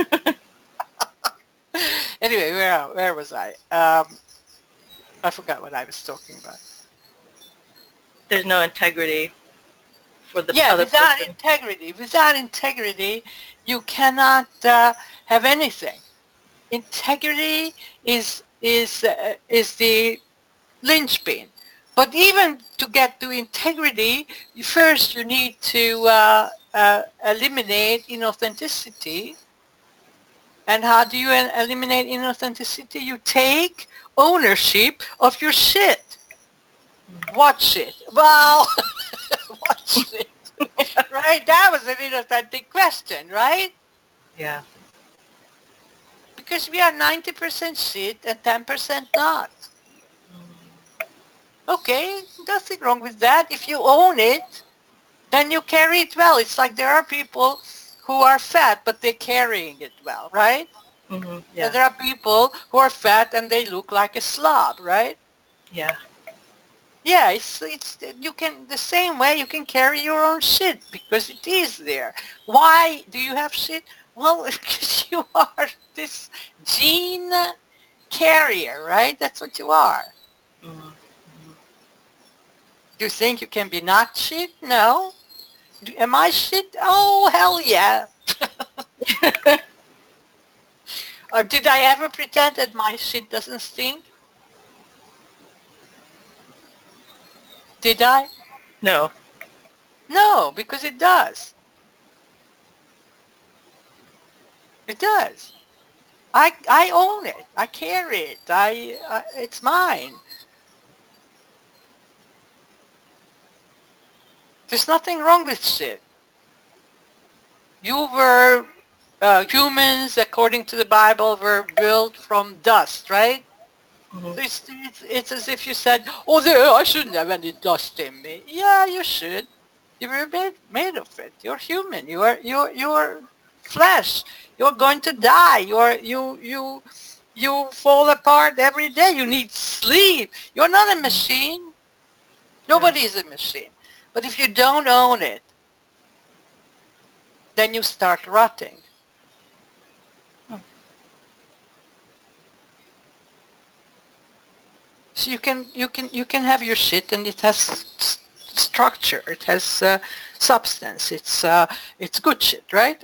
Anyway, where where was I? Um, I forgot what I was talking about. There's no integrity for the Yeah, other without person. integrity, without integrity, you cannot uh, have anything. Integrity is is uh, is the linchpin. But even to get to integrity, you first you need to uh, uh, eliminate inauthenticity. And how do you el- eliminate inauthenticity? You take ownership of your shit. Watch it. Well, watch it. Right? That was an inauthentic question, right? Yeah. Because we are ninety percent shit and ten percent not. Okay, nothing wrong with that. If you own it, then you carry it well. It's like there are people who are fat, but they're carrying it well, right? hmm Yeah. Yeah. There are people who are fat and they look like a slob, right? Yeah. Yeah, it's it's you can the same way you can carry your own shit because it is there. Why do you have shit? Well, because you are this gene carrier, right? That's what you are. hmm Do you think you can be not shit? No. Do, am I shit? Oh, hell yeah. Or did I ever pretend that my shit doesn't stink? Did I? No. No, because it does. It does. I I own it. I carry it. I uh, it's mine. There's nothing wrong with shit. You were uh, humans, according to the Bible, were built from dust, right? hmm So it's, it's it's as if you said, "Oh, there, I shouldn't have any dust in me." Yeah, you should. You were made made of it. You're human. You are you're you're flesh. You're going to die. You're you you you fall apart every day. You need sleep. You're not a machine. Nobody is a machine. But if you don't own it, then you start rotting. So you can you can you can have your shit and it has s- structure. It has uh, substance. It's uh, it's good shit, right?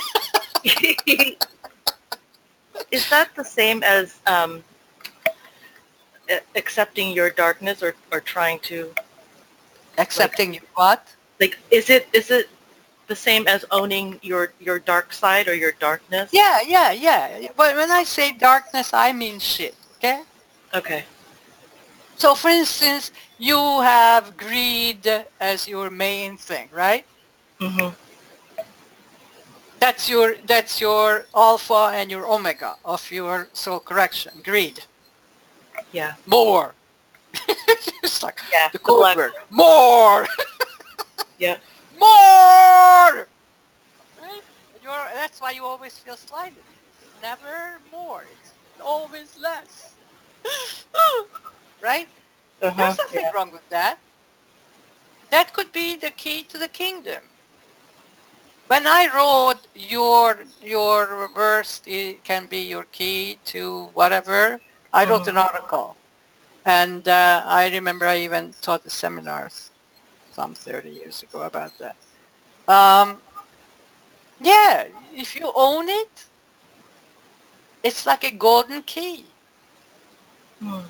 Is that the same as um, a- accepting your darkness or, or trying to Accepting your what? like is it is it the same as owning your your dark side or your darkness? Yeah, yeah, yeah. But when I say darkness, I mean shit. Okay. Okay. So, for instance, you have greed as your main thing, right? hmm That's your that's your alpha and your omega of your soul correction. Greed. Yeah. More. It's like Yeah. the The code black. word. More. Yeah. More. Right? And you're, that's why you always feel slighted. It's never more. It's always less. Right? Uh-huh. There's nothing Yeah. wrong with that. That could be the key to the kingdom. when I wrote your your verse, it can be your key to whatever. I wrote an article, and uh, I remember I even taught the seminars some thirty years ago about that. Um, yeah, if you own it, it's like a golden key. Mm.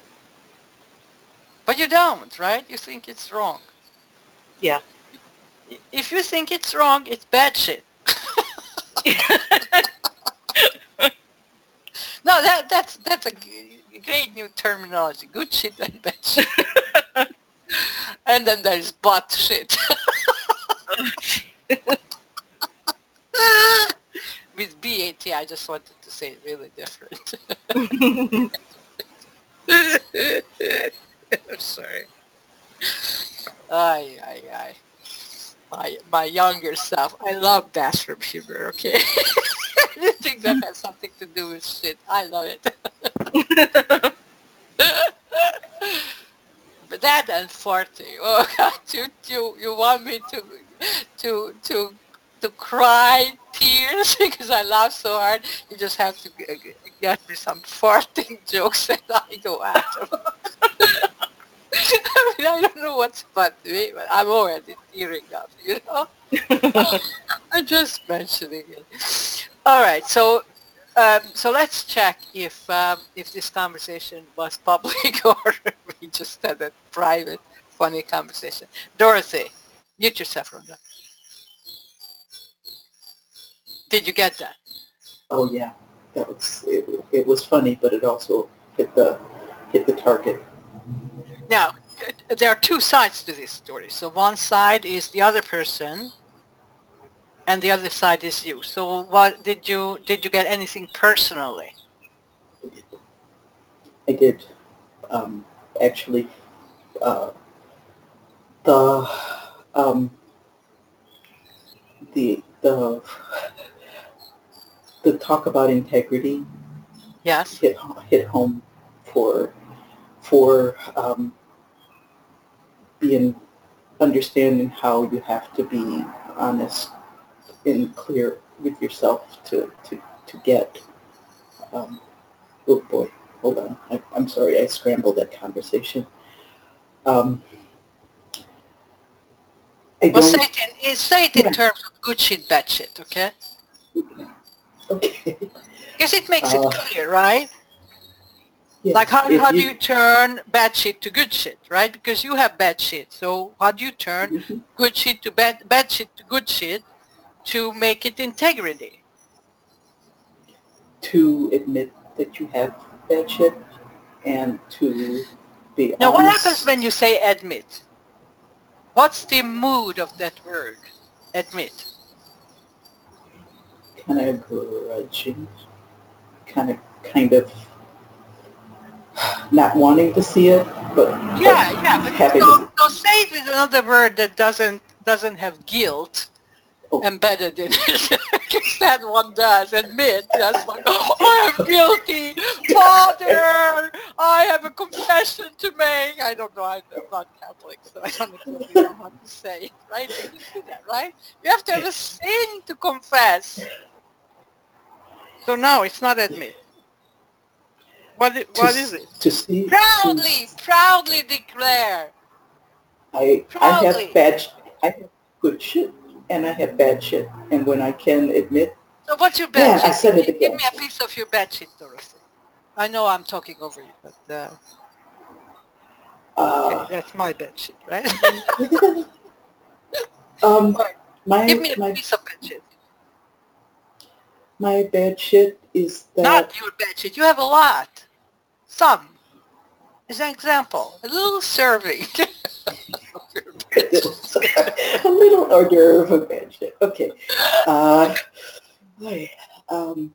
But you don't, right? You think it's wrong. Yeah. If you think it's wrong, it's bad shit. No, that that's that's a g- great new terminology. Good shit and bad shit. And then there's butt shit. With B A T, I just wanted to say it really different. I'm sorry. Ay, ay, ay. My, my younger self. I love bathroom humor, okay? Anything that has something to do with shit. I love it. But that and farting. Oh God, you, you, you want me to, to, to, to cry tears because I laugh so hard? You just have to g- g- get me some farting jokes and I go at them. I mean, I don't know what's fun to me, but I'm already tearing up, you know? I'm just mentioning it. All right, so um, so let's check if um, if this conversation was public or we just had a private, funny conversation. Dorothy, mute yourself, Rhonda. Did you get that? Oh yeah, that was it, it was funny, but it also hit the hit the target. Now, there are two sides to this story. So one side is the other person, and the other side is you. So what did you did you get anything personally? I did um, actually uh, the um, the the the talk about integrity Yes. hit hit home for for um, being understanding how you have to be honest and clear with yourself to to to get. Um, oh boy, hold on. I, I'm sorry, I scrambled that conversation. Um, I Well, say don't. it in, say it in Yeah. terms of good shit, bad shit, okay? Okay. Because it makes Uh, it clear, right? Yeah, Like how, if how do you turn bad shit to good shit, right? Because you have bad shit. So how do you turn Mhm. good shit to bad, bad shit to good shit to make it integrity? to admit that you have bad shit and to be Now, what honest. happens when you say admit? What's the mood of that word, admit? Kind of grudging, kind of, kind of not wanting to see it, but, Yeah, but yeah, but having so, to, so say it with another word that doesn't doesn't have guilt oh, embedded in it. Because that one does admit, that's like, oh, I am guilty, Father, I have a confession to make. I don't know, I'm not Catholic, so I don't exactly know how to say it, right? You can do that, right? You have to have a sin to confess. So no, it's not admit. What, i- to, what is it? to see, Proudly, to, proudly declare. I, I have Proudly. bad, sh- I have good shit and I have bad shit. And when I can admit, So what's your bad man, I shit? said it Give again. me a piece of your bad shit, Dorothy. I know I'm talking over you, but uh, okay, Uh, that's my bad shit, right? um, Right. my, Give me a my, piece of bad shit. my bad shit is that Not your bad shit. You have a lot. Some. As an example, a little serving. of your bad shit. a little hors d'oeuvre of bad shit. Okay. Uh, boy, um,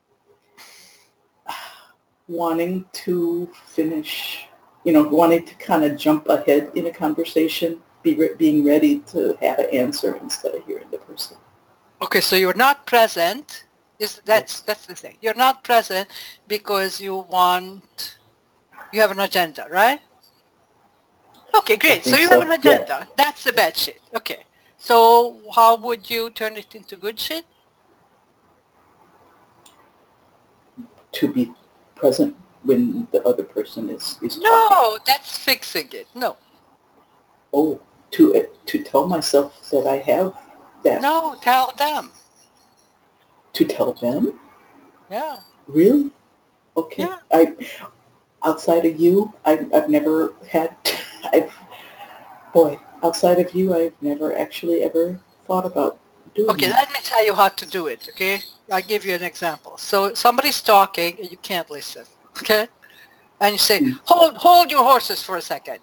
wanting to finish, you know, wanting to kind of jump ahead in a conversation, be re- being ready to have an answer instead of hearing the person. Okay, so you're not present. Is that's that's the thing. You're not present because you want you have an agenda, right? Okay, I great. So think you have so. an Yeah. agenda. That's the bad shit. Okay. So how would you turn it into good shit? To be present when the other person is, is talking. No, that's fixing it. No. Oh, to uh, to tell myself that I have that. No, tell them. To tell them? Yeah. Really? Okay. Yeah. I outside of you, I, I've never had. I've boy, outside of you, I've never actually ever thought about doing Okay, that. let me tell you how to do it, okay? I'll give you an example. So somebody's talking and you can't listen, okay? And you say, Mm. hold, hold your horses for a second.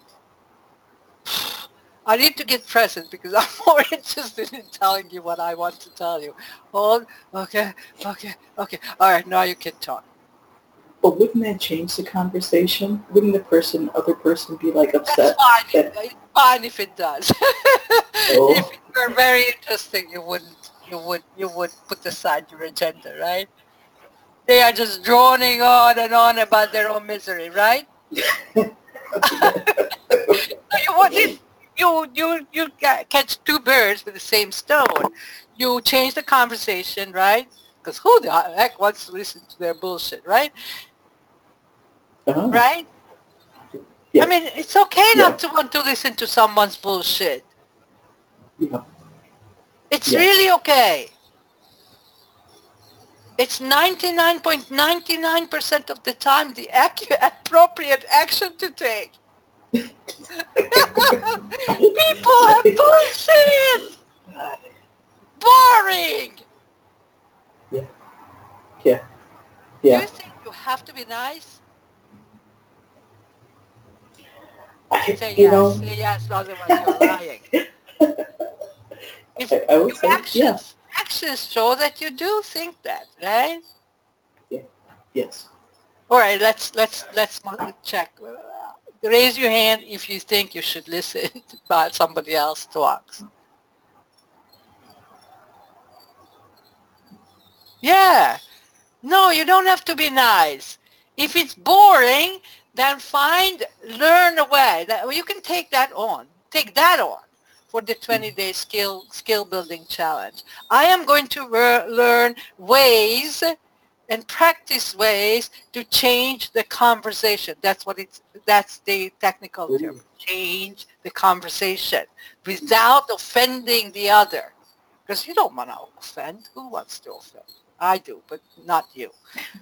I need to get present because I'm more interested in telling you what I want to tell you. Hold, okay, okay, okay. All right, now you can talk. But wouldn't that change the conversation? Wouldn't the person, other person, be like That's upset? fine. that- It's fine if it does. Oh. If it were very interesting, you wouldn't, you would, you would put aside your agenda, right? They are just droning on and on about their own misery, right? You wouldn't. You you you ca- catch two birds with the same stone. You change the conversation, right? Because who the heck wants to listen to their bullshit, right? Oh. Right? Yeah. I mean, it's okay Yeah. not to want to listen to someone's bullshit. Yeah. It's Yeah. really okay. It's ninety-nine point nine nine percent of the time the ac- appropriate action to take. People have bullshit! Boring! Yeah. Yeah. Do Yeah. you think you have to be nice? I, Say you yes. know, Say yes, otherwise you're lying. If I, I would your say, yeah. actions, actions show that you do think that, right? Yes. All right, let's let's let's mo- check. Uh, Raise your hand if you think you should listen while somebody else talks. Yeah. No, you don't have to be nice. If it's boring, then find, learn a way. That, well, you can take that on. Take that on for the twenty-day skill skill building challenge. I am going to re- learn ways and practice ways to change the conversation. That's what it's. That's the technical term. Ooh. Change the conversation without offending the other. Because you don't want to offend. Who wants to offend? I do, but not you.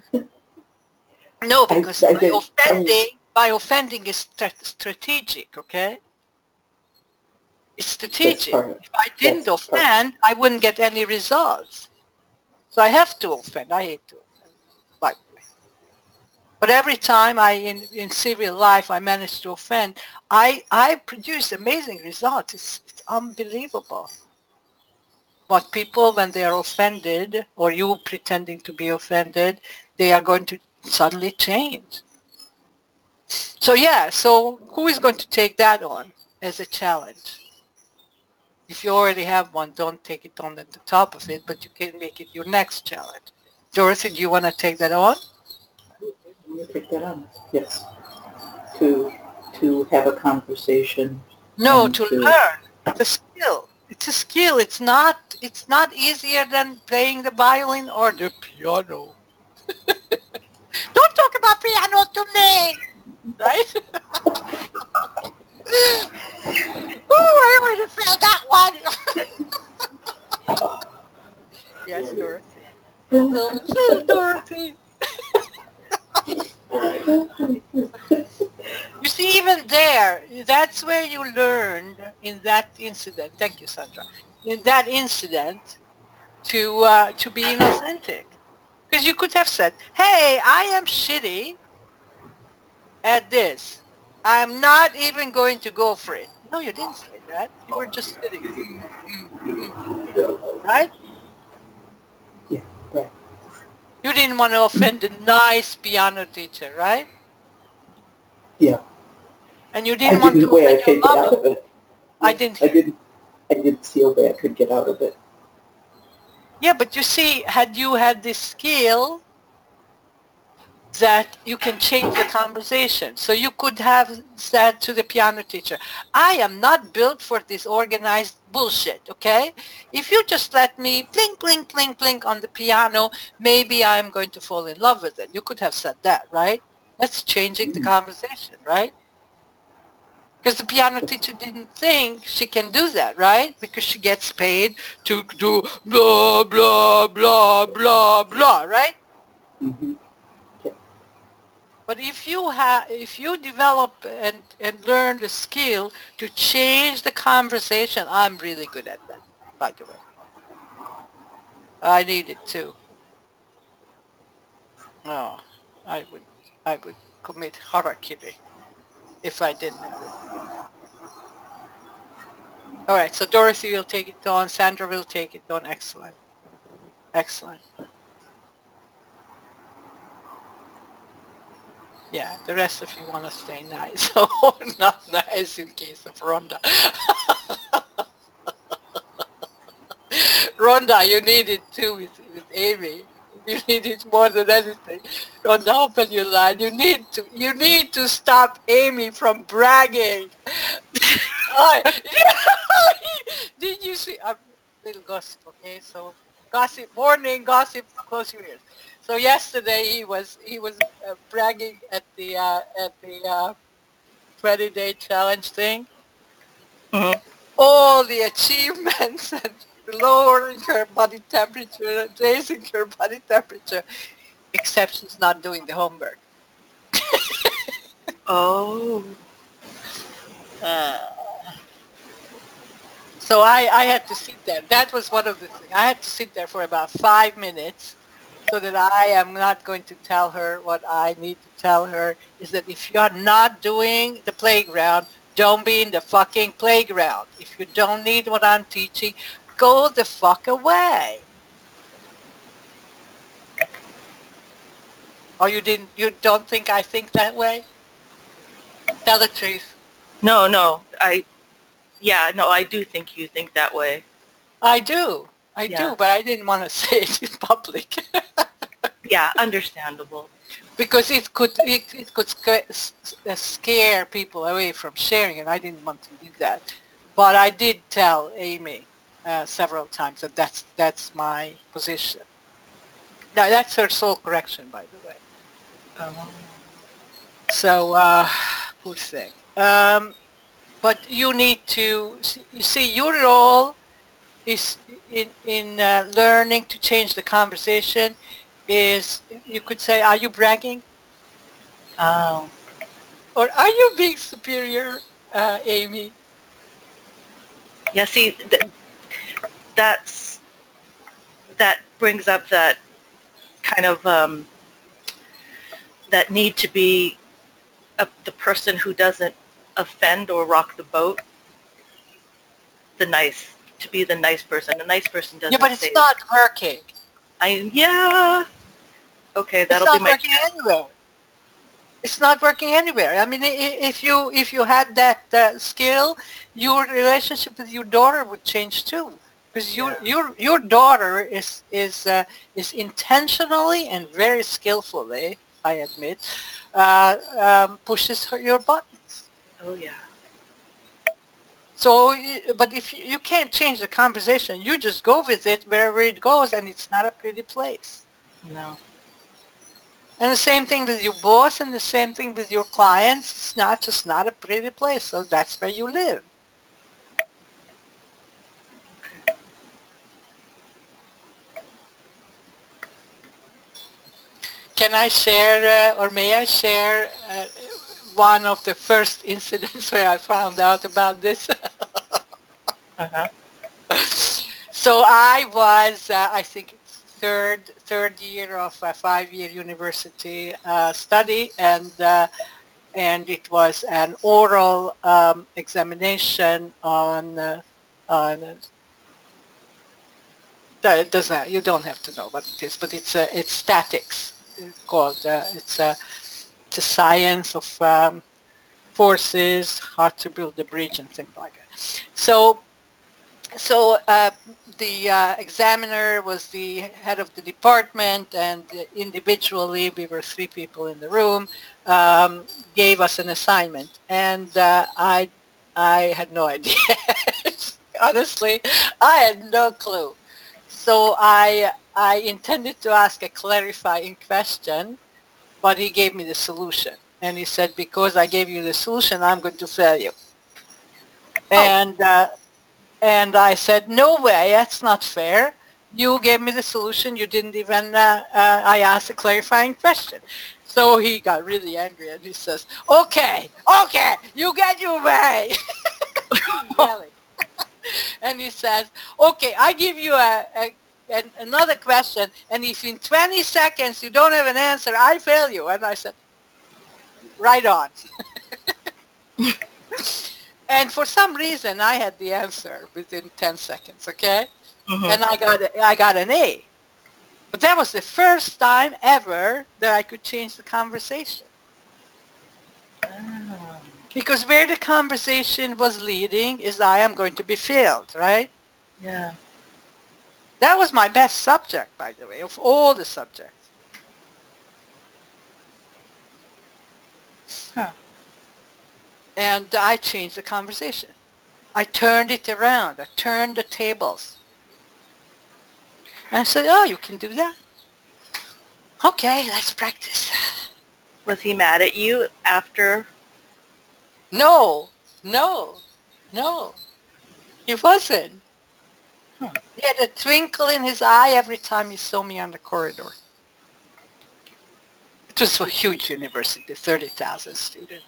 No, I, because I by did. I was, offending, by offending is stra- strategic, okay? It's that's strategic. part of it. If I didn't That's part. offend, I wouldn't get any results. So I have to offend. I hate to offend, by the way. But every time I, in, in civil life, I manage to offend, I, I produce amazing results. It's, it's unbelievable. What people, when they are offended, or you pretending to be offended, they are going to suddenly change. So yeah, so who is going to take that on as a challenge? If you already have one, don't take it on at the top of it, but you can make it your next challenge. Dorothy, do you want to take that on? I'm gonna take that on. Yes. To to have a conversation. No, And to to learn. It's a skill. It's a skill. It's not it's not easier than playing the violin or the piano. Don't talk about piano to me! Right? Ooh, I would have felt that one! Yes, Dorothy. Little, little Dorothy. You see, even there, that's where you learned in that incident. Thank you, Sandra. In that incident, to uh, to be inauthentic, because you could have said, "Hey, I am shitty at this. I'm not even going to go for it." No, you didn't say that. You were just sitting, mm, mm, mm, right? yeah, right. You didn't want to offend the nice piano teacher, right? Yeah. And you I didn't want to didn't way offend I your could get out mama. of it. I Yeah, didn't I hear. didn't. I didn't see a way I could get out of it. Yeah, but you see, had you had this skill, that you can change the conversation. So you could have said to the piano teacher, I am not built for this organized bullshit, okay? If you just let me blink, blink, blink, blink on the piano, maybe I'm going to fall in love with it. You could have said that, right? That's changing the conversation, right? Because the piano teacher didn't think she can do that, right? Because she gets paid to do blah, blah, blah, blah, blah, right? Mm-hmm. But if you have, if you develop and, and learn the skill to change the conversation, I'm really good at that, by the way. I need it too. Oh, I would, I would commit harakiri if I didn't have it. All right, so Dorothy will take it on, Sandra will take it on. Excellent. Excellent. Yeah, the rest of you want to stay nice. Oh, not nice in case of Rhonda. Rhonda, you need it too with, with Amy. You need it more than anything. Rhonda, open your line. You need to you need to stop Amy from bragging. Oh, did you see a little gossip, okay? So gossip, morning gossip, close your ears. So yesterday he was he was uh, bragging at the uh, at the uh, twenty day challenge thing. Mm-hmm. All the achievements and lowering her body temperature, raising her body temperature, except she's not doing the homework. Oh. Uh, so I, I had to sit there. That was one of the things. I had to sit there for about five minutes so that I am not going to tell her what I need to tell her, is that if you're not doing the playground, don't be in the fucking playground. If you don't need what I'm teaching, go the fuck away. Or you didn't, you don't think I think that way? Tell the truth. No, no. I, yeah, no, I do think you think that way. I do. I Yeah. do, but I didn't want to say it in public. Yeah, understandable. Because it could it, it could sca- s- scare people away from sharing, and I didn't want to do that. But I did tell Amy uh, several times that that's that's my position. Now that's her sole correction, by the way. Um, So, uh, poor thing. Um, but you need to see- you see your role is in in uh, learning to change the conversation. Is you could say, are you bragging? oh. Or are you being superior, uh, Amy? Yeah, see, th- that's, that brings up that kind of, um, that need to be a, the person who doesn't offend or rock the boat. The nice, to be the nice person. The nice person doesn't Yeah, but it's say, not working. I, yeah. Okay, It's that'll not be my working anywhere. It's not working anywhere. I mean, i- if you if you had that uh, skill, your relationship with your daughter would change too. Because your Yeah. your your daughter is is uh, is intentionally and very skillfully, I admit, uh, um, pushes her, your buttons. Oh, yeah. So, y- but if you, you can't change the conversation, you just go with it wherever it goes, and it's not a pretty place. No. And the same thing with your boss, and the same thing with your clients. It's not just not a pretty place, so that's where you live. Can I share, uh, or may I share, uh, one of the first incidents where I found out about this? Uh-huh. So I was, uh, I think, it's third third year of a five-year university uh, study, and uh, and it was an oral um, examination on uh, on. Uh, it doesn't. You don't have to know what it is, but it's uh, it's statics. It's called. Uh, it's a it's a science of um, forces, how to build a bridge, and things like that. So so uh, the uh, examiner was the head of the department, and individually, we were three people in the room, um, gave us an assignment. And uh, I, I had no idea. Honestly, I had no clue. So I, I intended to ask a clarifying question, but he gave me the solution. And he said, because I gave you the solution, I'm going to fail you. And uh, and I said, no way, that's not fair. You gave me the solution. You didn't even, uh, uh, I asked a clarifying question. So he got really angry and he says, okay, okay, you get your way. Yelling. And he says, okay, I give you a, a, an, another question, and if in twenty seconds you don't have an answer, I fail you. And I said, right on. And for some reason, I had the answer within ten seconds, okay? Mm-hmm. And I got, a, I got an A. But that was the first time ever that I could change the conversation. Oh. Because where the conversation was leading is I am going to be failed, right? Yeah. That was my best subject, by the way, of all the subjects. Huh. And I changed the conversation. I turned it around. I turned the tables. And I said, oh, you can do that? Okay, let's practice. Was he mad at you after? No, no, no. He wasn't. Huh. He had a twinkle in his eye every time he saw me on the corridor. It was a huge university, thirty thousand students.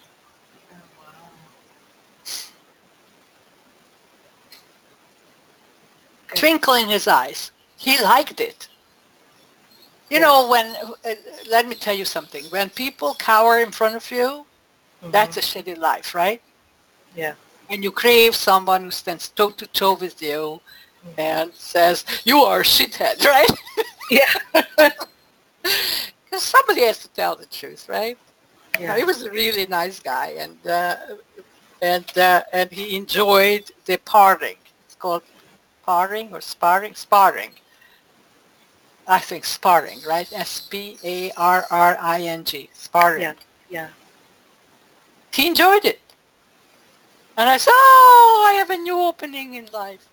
Twinkle in his eyes. He liked it. You yeah. know, when, uh, let me tell you something. When people cower in front of you, mm-hmm. that's a shitty life, right? Yeah. And you crave someone who stands toe-to-toe with you mm-hmm. and says, you are a shithead, right? Yeah. Because somebody has to tell the truth, right? Yeah. You know, he was a really nice guy, and uh, and uh, and he enjoyed the parring. It's called Sparring or sparring? Sparring. I think sparring, right? S P A R R I N G. Sparring. Yeah, yeah. He enjoyed it. And I said, oh, I have a new opening in life.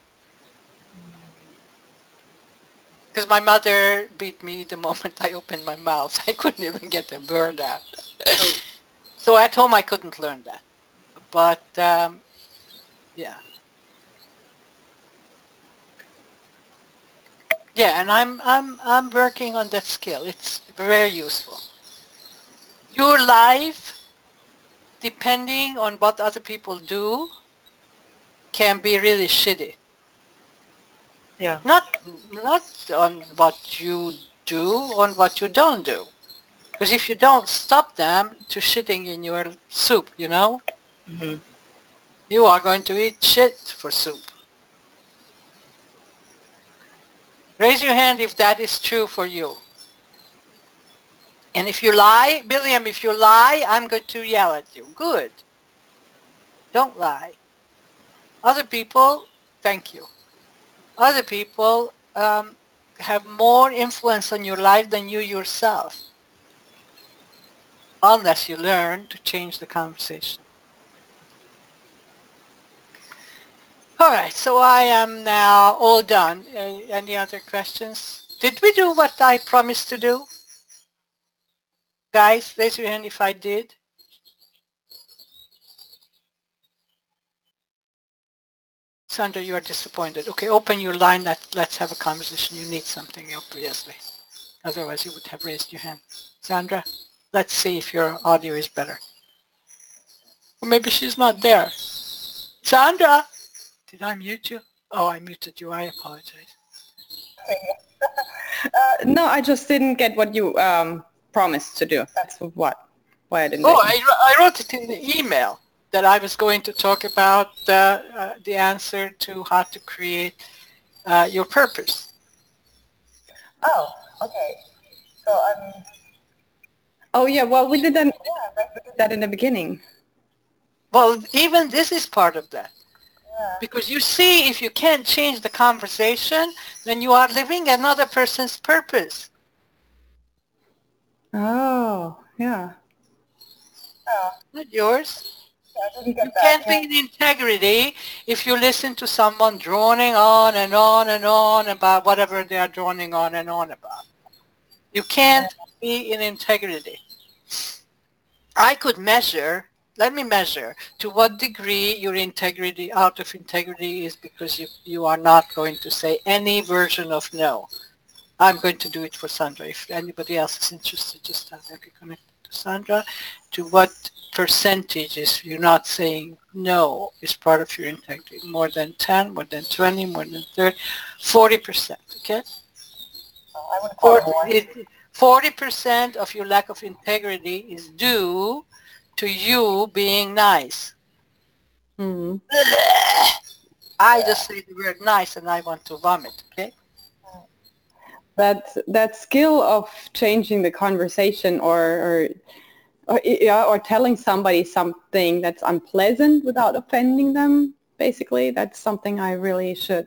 Because my mother beat me the moment I opened my mouth. I couldn't even get the word out. So at home I couldn't learn that. But, um, yeah. Yeah, and I'm I'm I'm working on that skill. It's very useful. Your life, depending on what other people do, can be really shitty. Yeah. Not not on what you do, on what you don't do. Because if you don't stop them to shitting in your soup, you know, mm-hmm. you are going to eat shit for soup. Raise your hand if that is true for you. And if you lie, William, if you lie, I'm going to yell at you. Good. Don't lie. Other people, thank you. Other people um, have more influence on your life than you yourself. Unless you learn to change the conversation. All right, so I am now all done. Uh, any other questions? Did we do what I promised to do? Guys, raise your hand if I did. Sandra, you are disappointed. Okay, open your line. Let, let's have a conversation. You need something, obviously. Otherwise, you would have raised your hand. Sandra, let's see if your audio is better. Or maybe she's not there. Sandra! Did I mute you? Oh, I muted you. I apologize. uh, no, I just didn't get what you um, promised to do. That's what. Why I didn't. Oh, I, I wrote it in the email that I was going to talk about uh, uh, the answer to how to create uh, your purpose. Oh, okay. So um. Oh yeah. Well, we did that. Yeah, we did that in the beginning. Well, even this is part of that. Because you see, if you can't change the conversation, then you are living another person's purpose. Oh, yeah. Oh, Not yours. yeah, I didn't get You that. can't Yeah. be in integrity if you listen to someone droning on and on and on about whatever they are droning on and on about. You can't be in integrity. I could measure, let me measure to what degree your integrity, out of integrity, is because you, you are not going to say any version of no. I'm going to do it for Sandra. If anybody else is interested, just have them be connected to Sandra. To what percentage is you're not saying no is part of your integrity? More than ten, more than twenty, more than thirty, forty percent, okay? I would call it more. forty percent of your lack of integrity is due to you being nice. Hmm. I just say the word nice and I want to vomit, okay? That that skill of changing the conversation, or, or or yeah, or telling somebody something that's unpleasant without offending them. Basically, that's something I really should.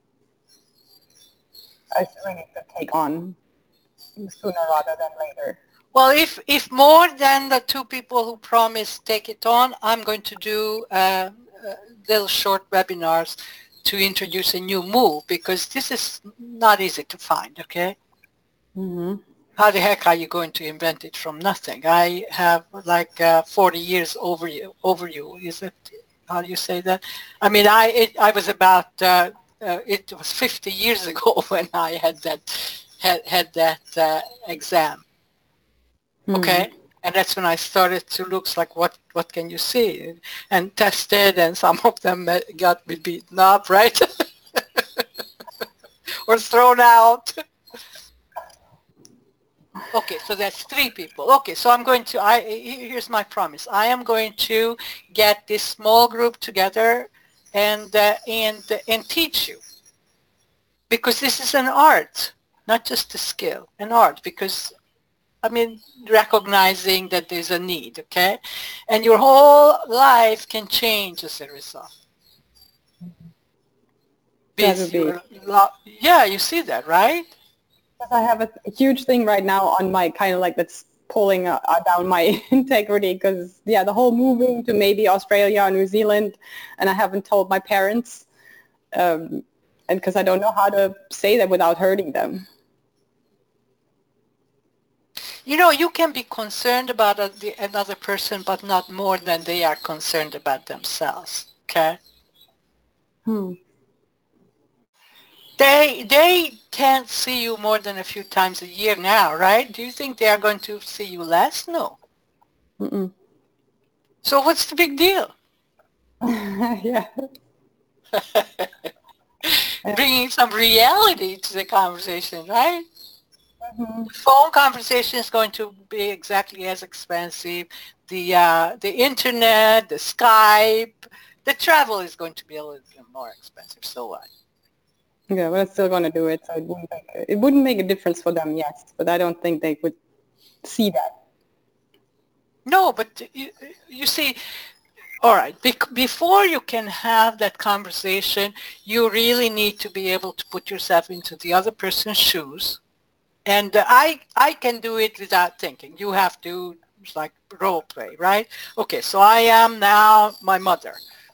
I really should take on sooner rather than later. Well, if if more than the two people who promise take it on, I'm going to do uh, uh, little short webinars to introduce a new move, because this is not easy to find, okay? Mm-hmm. How the heck are you going to invent it from nothing? I have like uh, forty years over you, over you. Is it, how do you say that? I mean, I it, I was about, uh, uh, it was fifty years ago when I had that, had, had that uh, exam. Okay. And that's when I started to look like, what, what can you see? And tested, and some of them got me beaten up, right? Or thrown out. Okay, so that's three people. Okay, so I'm going to, I here's my promise. I am going to get this small group together and, uh, and, and teach you. Because this is an art, not just a skill, an art. Because I mean, recognizing that there's a need, okay? And your whole life can change as a result. That would be. Yeah, you see that, right? I have a huge thing right now on my kind of like that's pulling uh, down my integrity, because, yeah, the whole moving to maybe Australia or New Zealand, and I haven't told my parents, um, and because I don't know how to say that without hurting them. You know, you can be concerned about a, the, another person, but not more than they are concerned about themselves, okay? Hmm. They, they can't see you more than a few times a year now, right? Do you think they are going to see you less? No. Mm-mm. So what's the big deal? Yeah. Bringing some reality to the conversation, right? Mm-hmm. The phone conversation is going to be exactly as expensive. The uh, the internet, the Skype, the travel is going to be a little bit more expensive. So what? Yeah, but I'm still going to do it. So it wouldn't make a, it wouldn't make a difference for them, yes, but I don't think they would see that. No, but you, you see, all right, bec- before you can have that conversation, you really need to be able to put yourself into the other person's shoes. And uh, I, I can do it without thinking. You have to, it's like role play, right? Okay, so I am now my mother.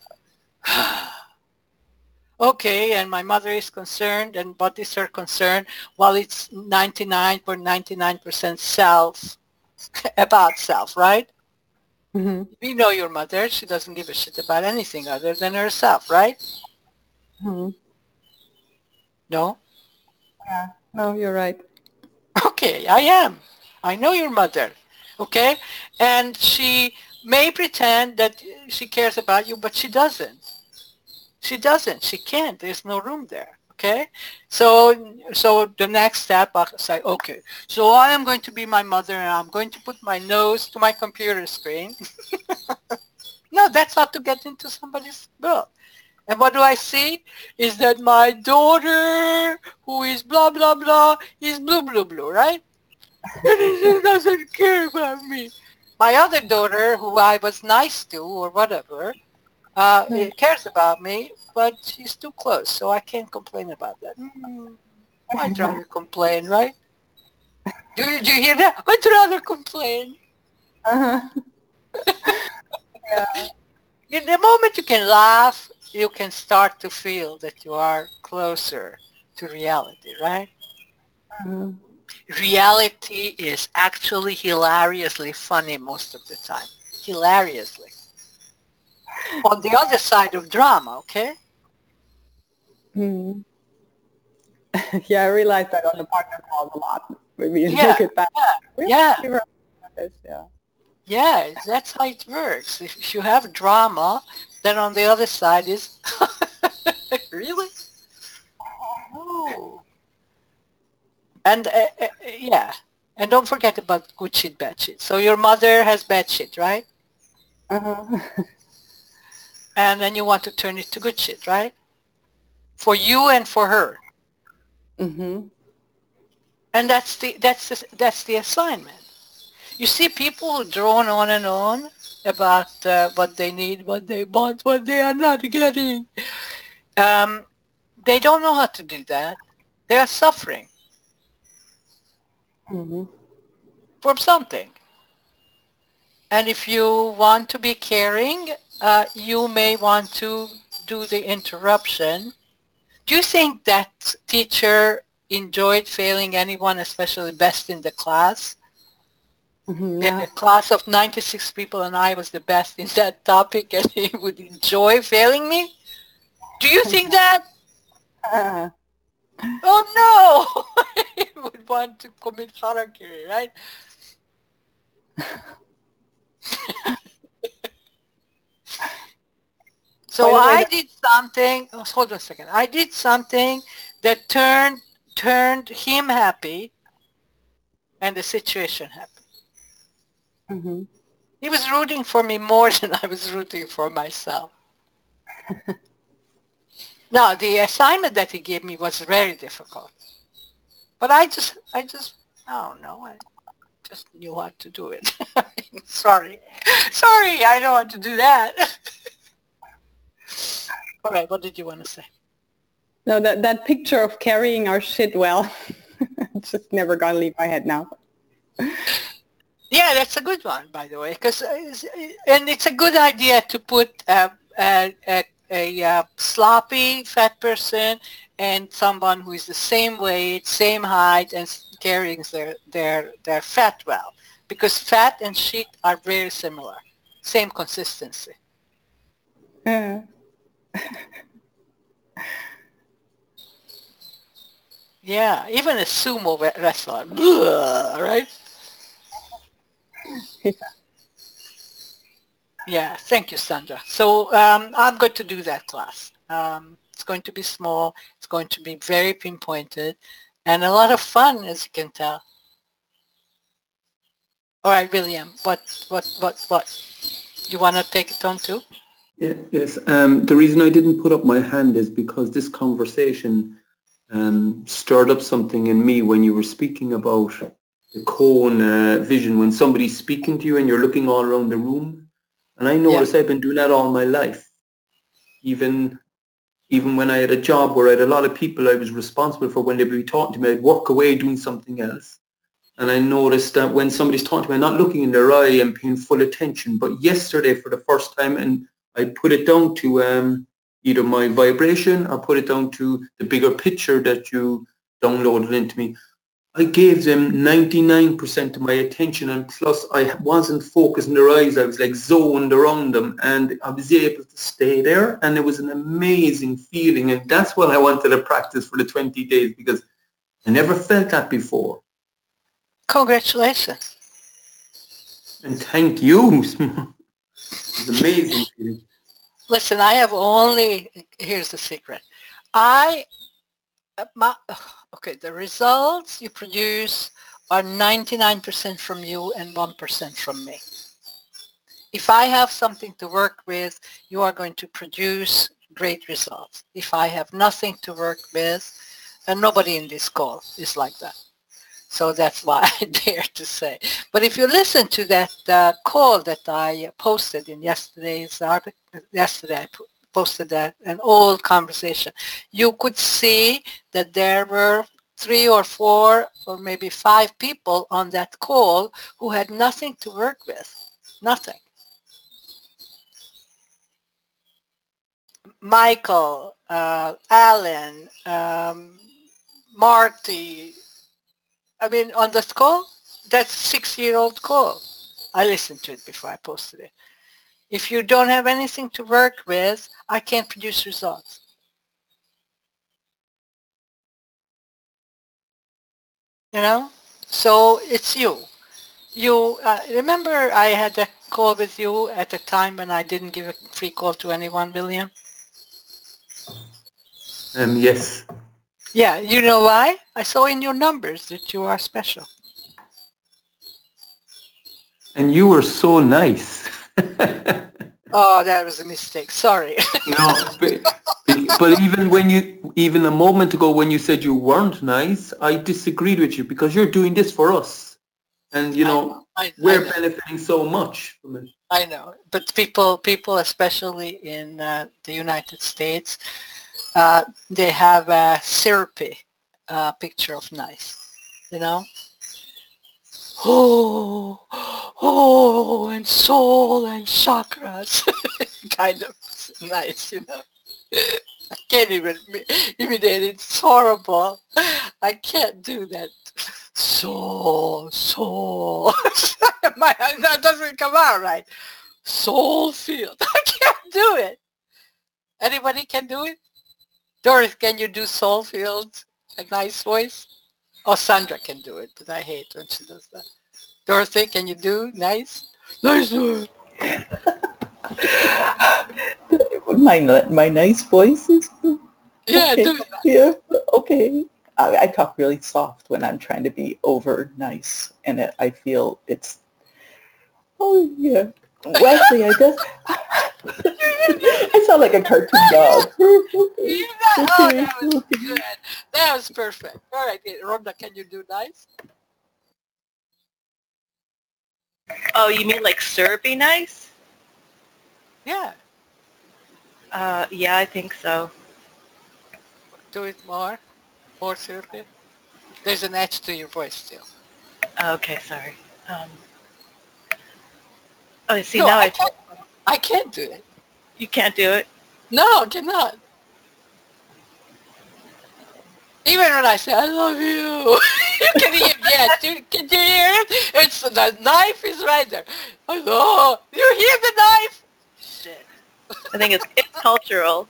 Okay, and my mother is concerned, and what is her concern? Well, it's ninety-nine point nine nine percent self, about self, right? Mm-hmm. We know your mother. She doesn't give a shit about anything other than herself, right? Mm-hmm. No? Yeah, no, you're right. Okay, I am. I know your mother, okay? And she may pretend that she cares about you, but she doesn't. She doesn't. She can't. There's no room there, okay? So so the next step, I'll say, okay, so I am going to be my mother, and I'm going to put my nose to my computer screen. No, that's not to get into somebody's world. And what do I see? Is that my daughter, who is blah, blah, blah, is blue, blue, blue, right? And she doesn't care about me. My other daughter, who I was nice to or whatever, Uh, Hmm. it cares about me, but she's too close, so I can't complain about that. Mm, I'd rather complain, right? Do you, do you hear that? I'd rather complain. Uh-huh. In the moment you can laugh, you can start to feel that you are closer to reality, right? Mhm. Reality is actually hilariously funny most of the time. Hilariously. On the other side of drama, okay? Hmm. Yeah, I realized that on the partner call a lot. When we Yeah, look at that. yeah, We yeah, we were at this, yeah. yeah. That's how it works. If you have drama, then on the other side is, really? Oh. And uh, uh, yeah. And don't forget about good shit, bad shit. So your mother has bad shit, right? Uh-huh. And then you want to turn it to good shit, right? For you and for her. Mm-hmm. And that's the that's the, that's the assignment. You see people who drone on and on about uh, what they need, what they want, what they are not getting. Um, they don't know how to do that. They are suffering Mm-hmm. from something. And if you want to be caring, uh, you may want to do the interruption. Do you think that teacher enjoyed failing anyone, especially best in the class? Mm-hmm. In Yeah. a class of ninety-six people and I was the best in that topic and he would enjoy failing me? Do you think that? Uh, Oh no! He would want to commit harakiri, right? by So the way, I that, did something, oh, hold on a second. I did something that turned turned him happy and the situation happy. mm-hmm. He was rooting for me more than I was rooting for myself. Now, the assignment that he gave me was very difficult. But I just, I just, I don't know. I just knew how to do it. Sorry. Sorry, I know how to do that. All right, what did you want to say? No, that, that picture of carrying our shit well, it's just never gonna leave my head now. Yeah, that's a good one, by the way, because and it's a good idea to put a, a, a, a, uh sloppy fat person and someone who is the same weight, same height, and carrying their their their fat well, because fat and shit are very similar, same consistency. Uh, Yeah, even a sumo wrestler, right? yeah. Yeah, thank you, Sandra. So um, I'm going to do that class. Um, it's going to be small. It's going to be very pinpointed and a lot of fun, as you can tell. All right, William, what, what, what, what? You want to take it on too? Yeah, yes. Um, the reason I didn't put up my hand is because this conversation um, stirred up something in me when you were speaking about the cone uh, vision, when somebody's speaking to you and you're looking all around the room. And I Yeah. noticed I've been doing that all my life. Even even when I had a job where I had a lot of people I was responsible for, when they would be talking to me, I'd work away doing something else. And I noticed that when somebody's talking to me, I'm not looking in their eye and paying full attention. But yesterday, for the first time, and I put it down to um, either my vibration or put it down to the bigger picture that you downloaded into me, I gave them ninety-nine percent of my attention, and plus I wasn't focused in their eyes. I was like zoned around them, and I was able to stay there, and it was an amazing feeling. And that's what I wanted to practice for the twenty days, because I never felt that before. Congratulations. And thank you. It's amazing feeling. Listen, I have only, here's the secret. I, my, okay, the results you produce are ninety-nine percent from you and one percent from me. If I have something to work with, you are going to produce great results. If I have nothing to work with, and nobody in this call is like that. So that's why I dare to say. But if you listen to that uh, call that I posted in yesterday's article, yesterday I posted that, an old conversation, you could see that there were three or four or maybe five people on that call who had nothing to work with. Nothing. Michael, uh, Alan, um, Marty, I mean, on the call, that's a six-year-old call. I listened to it before I posted it. If you don't have anything to work with, I can't produce results. You know? So it's you. You uh, remember I had a call with you at a time when I didn't give a free call to anyone, William? Um, yes. Yeah, you know why? I saw in your numbers that you are special. And you were so nice. Oh, that was a mistake. Sorry. No, but, but even when you, even a moment ago when you said you weren't nice, I disagreed with you because you're doing this for us. And, you know, I, I, we're I know. benefiting so much from it. I know, but people, people, especially in uh, the United States, uh, they have a syrupy uh, picture of nice, you know? Oh, oh, and soul and chakras, kind of nice, you know? I can't even imitate it. It's horrible. I can't do that. Soul, soul. My, that doesn't come out right. Soul field. I can't do it. Anybody can do it? Doris, can you do soul fields? A nice voice? Oh, Sandra can do it, but I hate when she does that. Dorothy, can you do nice? Nice voice. my my nice voice is Yeah, okay. do that. Yeah, okay. I, I talk really soft when I'm trying to be over nice, and it, I feel it's. Oh yeah. Well, actually, I just. I sound like a cartoon dog. You got- oh, Okay, that was okay. good. That was perfect. All right, Rhonda, can you do nice? Oh, you mean like syrupy nice? Yeah, Uh, yeah, I think so. do it more. More syrupy. There's an edge to your voice still. Okay, sorry. Um, oh, see, No, now I I, can't. I can't do it. you can't do it. No, cannot. Even when I say I love you, you can hear. Yeah, you, can you hear it? It's the knife is right there. Hello, you hear the knife? Shit. I think it's it's cultural.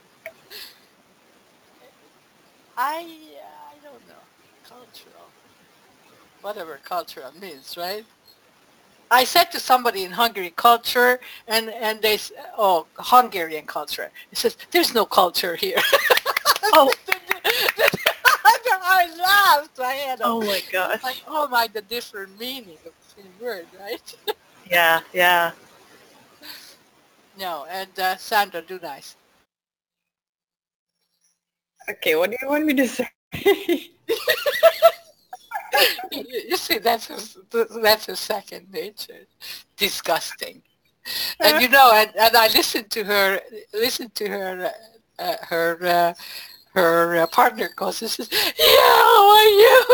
I uh, I don't know. Cultural. Whatever cultural means, right? I said to somebody in Hungary, culture, and, and they, s- oh, Hungarian culture. It says, there's no culture here. Oh. I laughed my head off. Oh my gosh. Like, oh my, the different meaning of the same word, right? Yeah, yeah. No, and uh, Sandra, do nice. Okay, what do you want me to say? you, you see, that's his, that's his second nature. Disgusting. And you know, and, and I listened to her, listened to her, uh, uh, her, uh, her uh, partner goes, and says, yeah, how are you?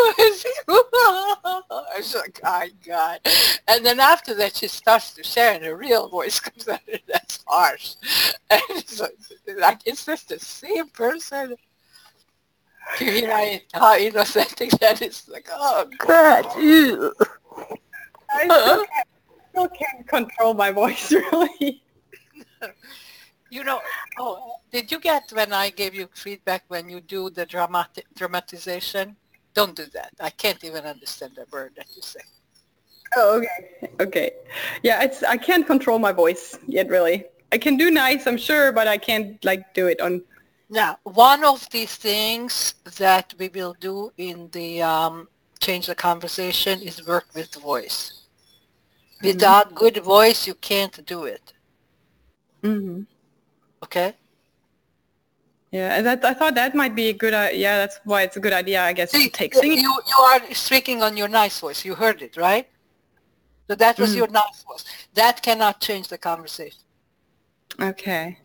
I was like, oh God. And then after that, she starts to share and her real voice comes out, and that's harsh. And it's like, like, is this the same person? You hear how, how innocent that is? Like, oh God. Ew. I still can't, still can't control my voice, really. You know, oh, did you get when I gave you feedback when you do the dramatic dramatization? Don't do that. I can't even understand the word that you say. Oh, okay. Okay. Yeah, it's I can't control my voice yet, really. I can do nice, I'm sure, but I can't like do it on. Now, one of these things that we will do in the um, Change the Conversation is work with the voice. Without good voice, you can't do it. Mm-hmm. Okay? Yeah, and that, I thought that might be a good, uh, yeah, that's why it's a good idea, I guess, to See, take you, singing. you are speaking on your nice voice. You heard it, right? So that was Mm. your nice voice. That cannot change the conversation. Okay.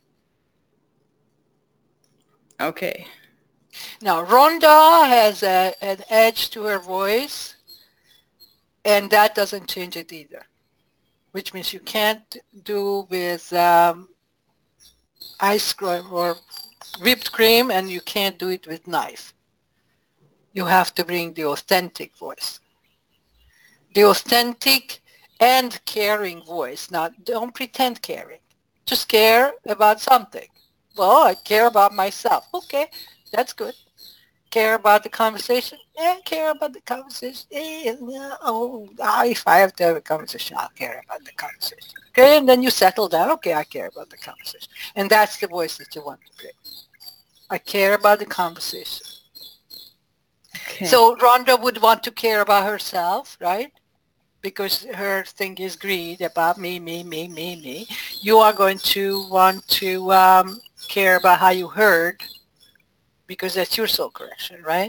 Okay. Now, Rhonda has a, an edge to her voice, and that doesn't change it either, which means you can't do with um, ice cream or whipped cream, and you can't do it with knife. You have to bring the authentic voice. The authentic and caring voice. Now, don't pretend caring. Just care about something. Well, I care about myself. Okay, that's good. Care about the conversation? Yeah, care about the conversation. Yeah, yeah, oh, ah, if I have to have a conversation, I'll care about the conversation. Okay, and then you settle down. Okay, I care about the conversation. And that's the voice that you want to bring. I care about the conversation. Okay. So Rhonda would want to care about herself, right? Because her thing is greed about me, me, me, me, me. You are going to want to um, care about how you heard, because that's your soul correction, right?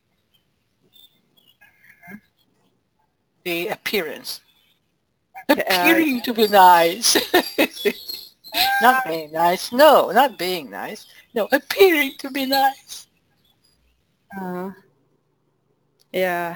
The appearance. Appearing to be nice. Not being nice. No, not being nice. No, appearing to be nice. Uh, yeah.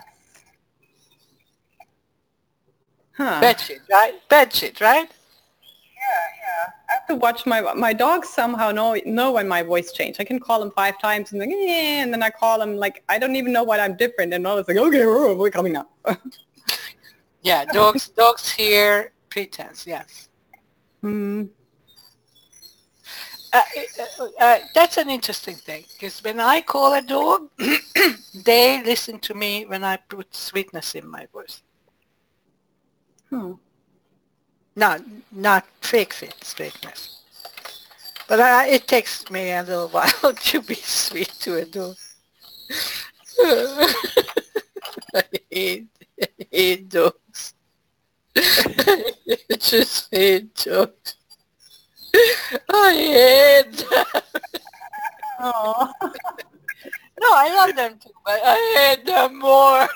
Huh. Bed sheet, right? Bed sheet, right? I have to watch my my dogs somehow know know when my voice changed. I can call them five times and like, yeah, and then I call them like I don't even know what I'm different, and all it's like, okay, we're coming now. Yeah, dogs dogs hear pretense, yes. Hmm. Uh, uh, uh, that's an interesting thing, because when I call a dog, they listen to me when I put sweetness in my voice. Hmm. Not not fake fit sweetness. But I, it takes me a little while to be sweet to a dog. I hate, I hate dogs. I just hate dogs. I hate them. Oh. No, I love them too, but I hate them more.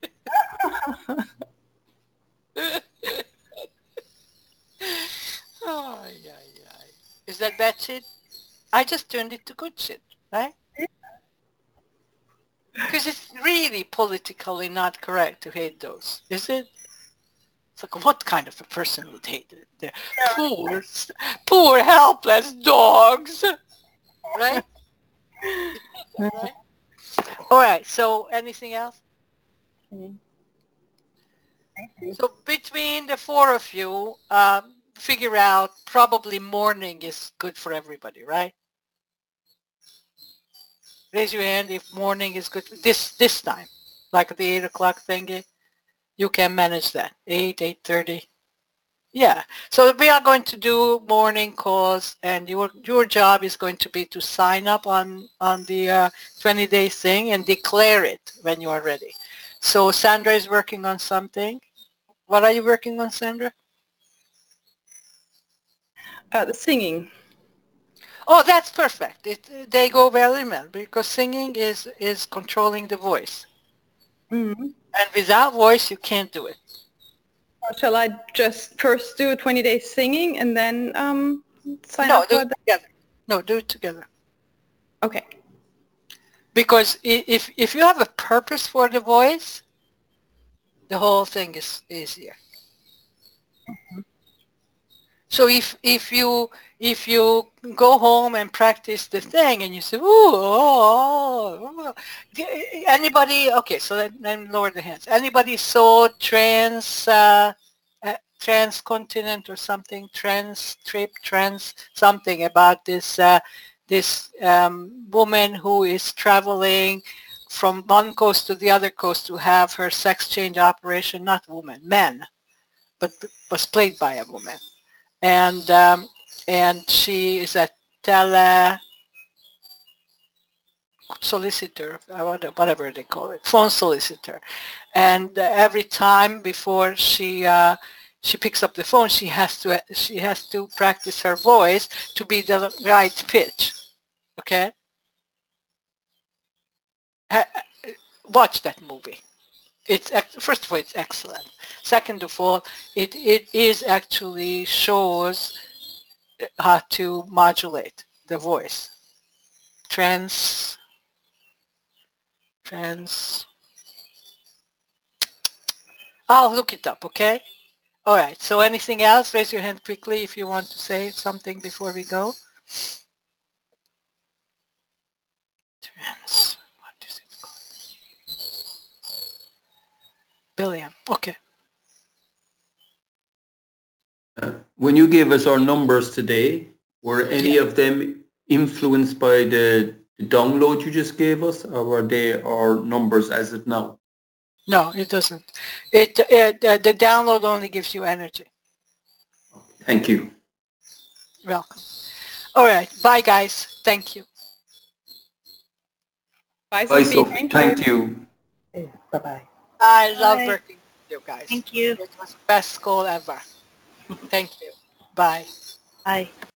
Oh, yeah, yeah. Is that bad shit? I just turned it to good shit, right? Because it's really politically not correct to hate those, is it? It's like, what kind of a person would hate it? They're poor, poor, helpless dogs, right? Right? All right. So, anything else? So, between the four of you, um, figure out probably morning is good for everybody, right? Raise your hand if morning is good this this time, like the eight o'clock thingy. You can manage that. Eight, eight thirty. Yeah. So we are going to do morning calls, and your your job is going to be to sign up on on the uh, twenty day thing and declare it when you are ready. So Sandra is working on something. What are you working on, Sandra? Uh, the singing. Oh, that's perfect. It, they go very well, because singing is is controlling the voice, Mm-hmm. and without voice you can't do it. Or shall I just first do twenty days singing and then um, sign No, up do for it that? together. No, do it together. Okay. Because i- if if you have a purpose for the voice, the whole thing is easier. So if if you if you go home and practice the thing and you say, ooh, oh, oh, oh," anybody? Okay, so then, then lower the hands. Anybody saw trans uh, uh, transcontinent or something? Trans trip, trans something about this uh, this um, woman who is traveling from one coast to the other coast to have her sex change operation. Not woman, man, but was played by a woman. And um, and she is a tele solicitor, whatever they call it, phone solicitor. And uh, every time before she uh, she picks up the phone, she has to she has to practice her voice to be the right pitch. Okay? Ha- Watch that movie. It's ex- first of all, it's excellent. Second of all, it it is actually shows how to modulate the voice. Trans, trans. I'll look it up. Okay. All right. So anything else? Raise your hand quickly if you want to say something before we go. Trans. What is it called? Billion. Okay. Uh, when you gave us our numbers today, were any Yeah. of them influenced by the, the download you just gave us, or were they our numbers as of now? No, it doesn't. It, it uh, the download only gives you energy. Thank you. Welcome. All right. Bye, guys. Thank you. Bye, Bye, Sophie. Sophie. Thank you. Thank you. Okay, bye-bye. I love Bye. working with you guys. Thank you. It was the best school ever. Thank you. Bye. Bye.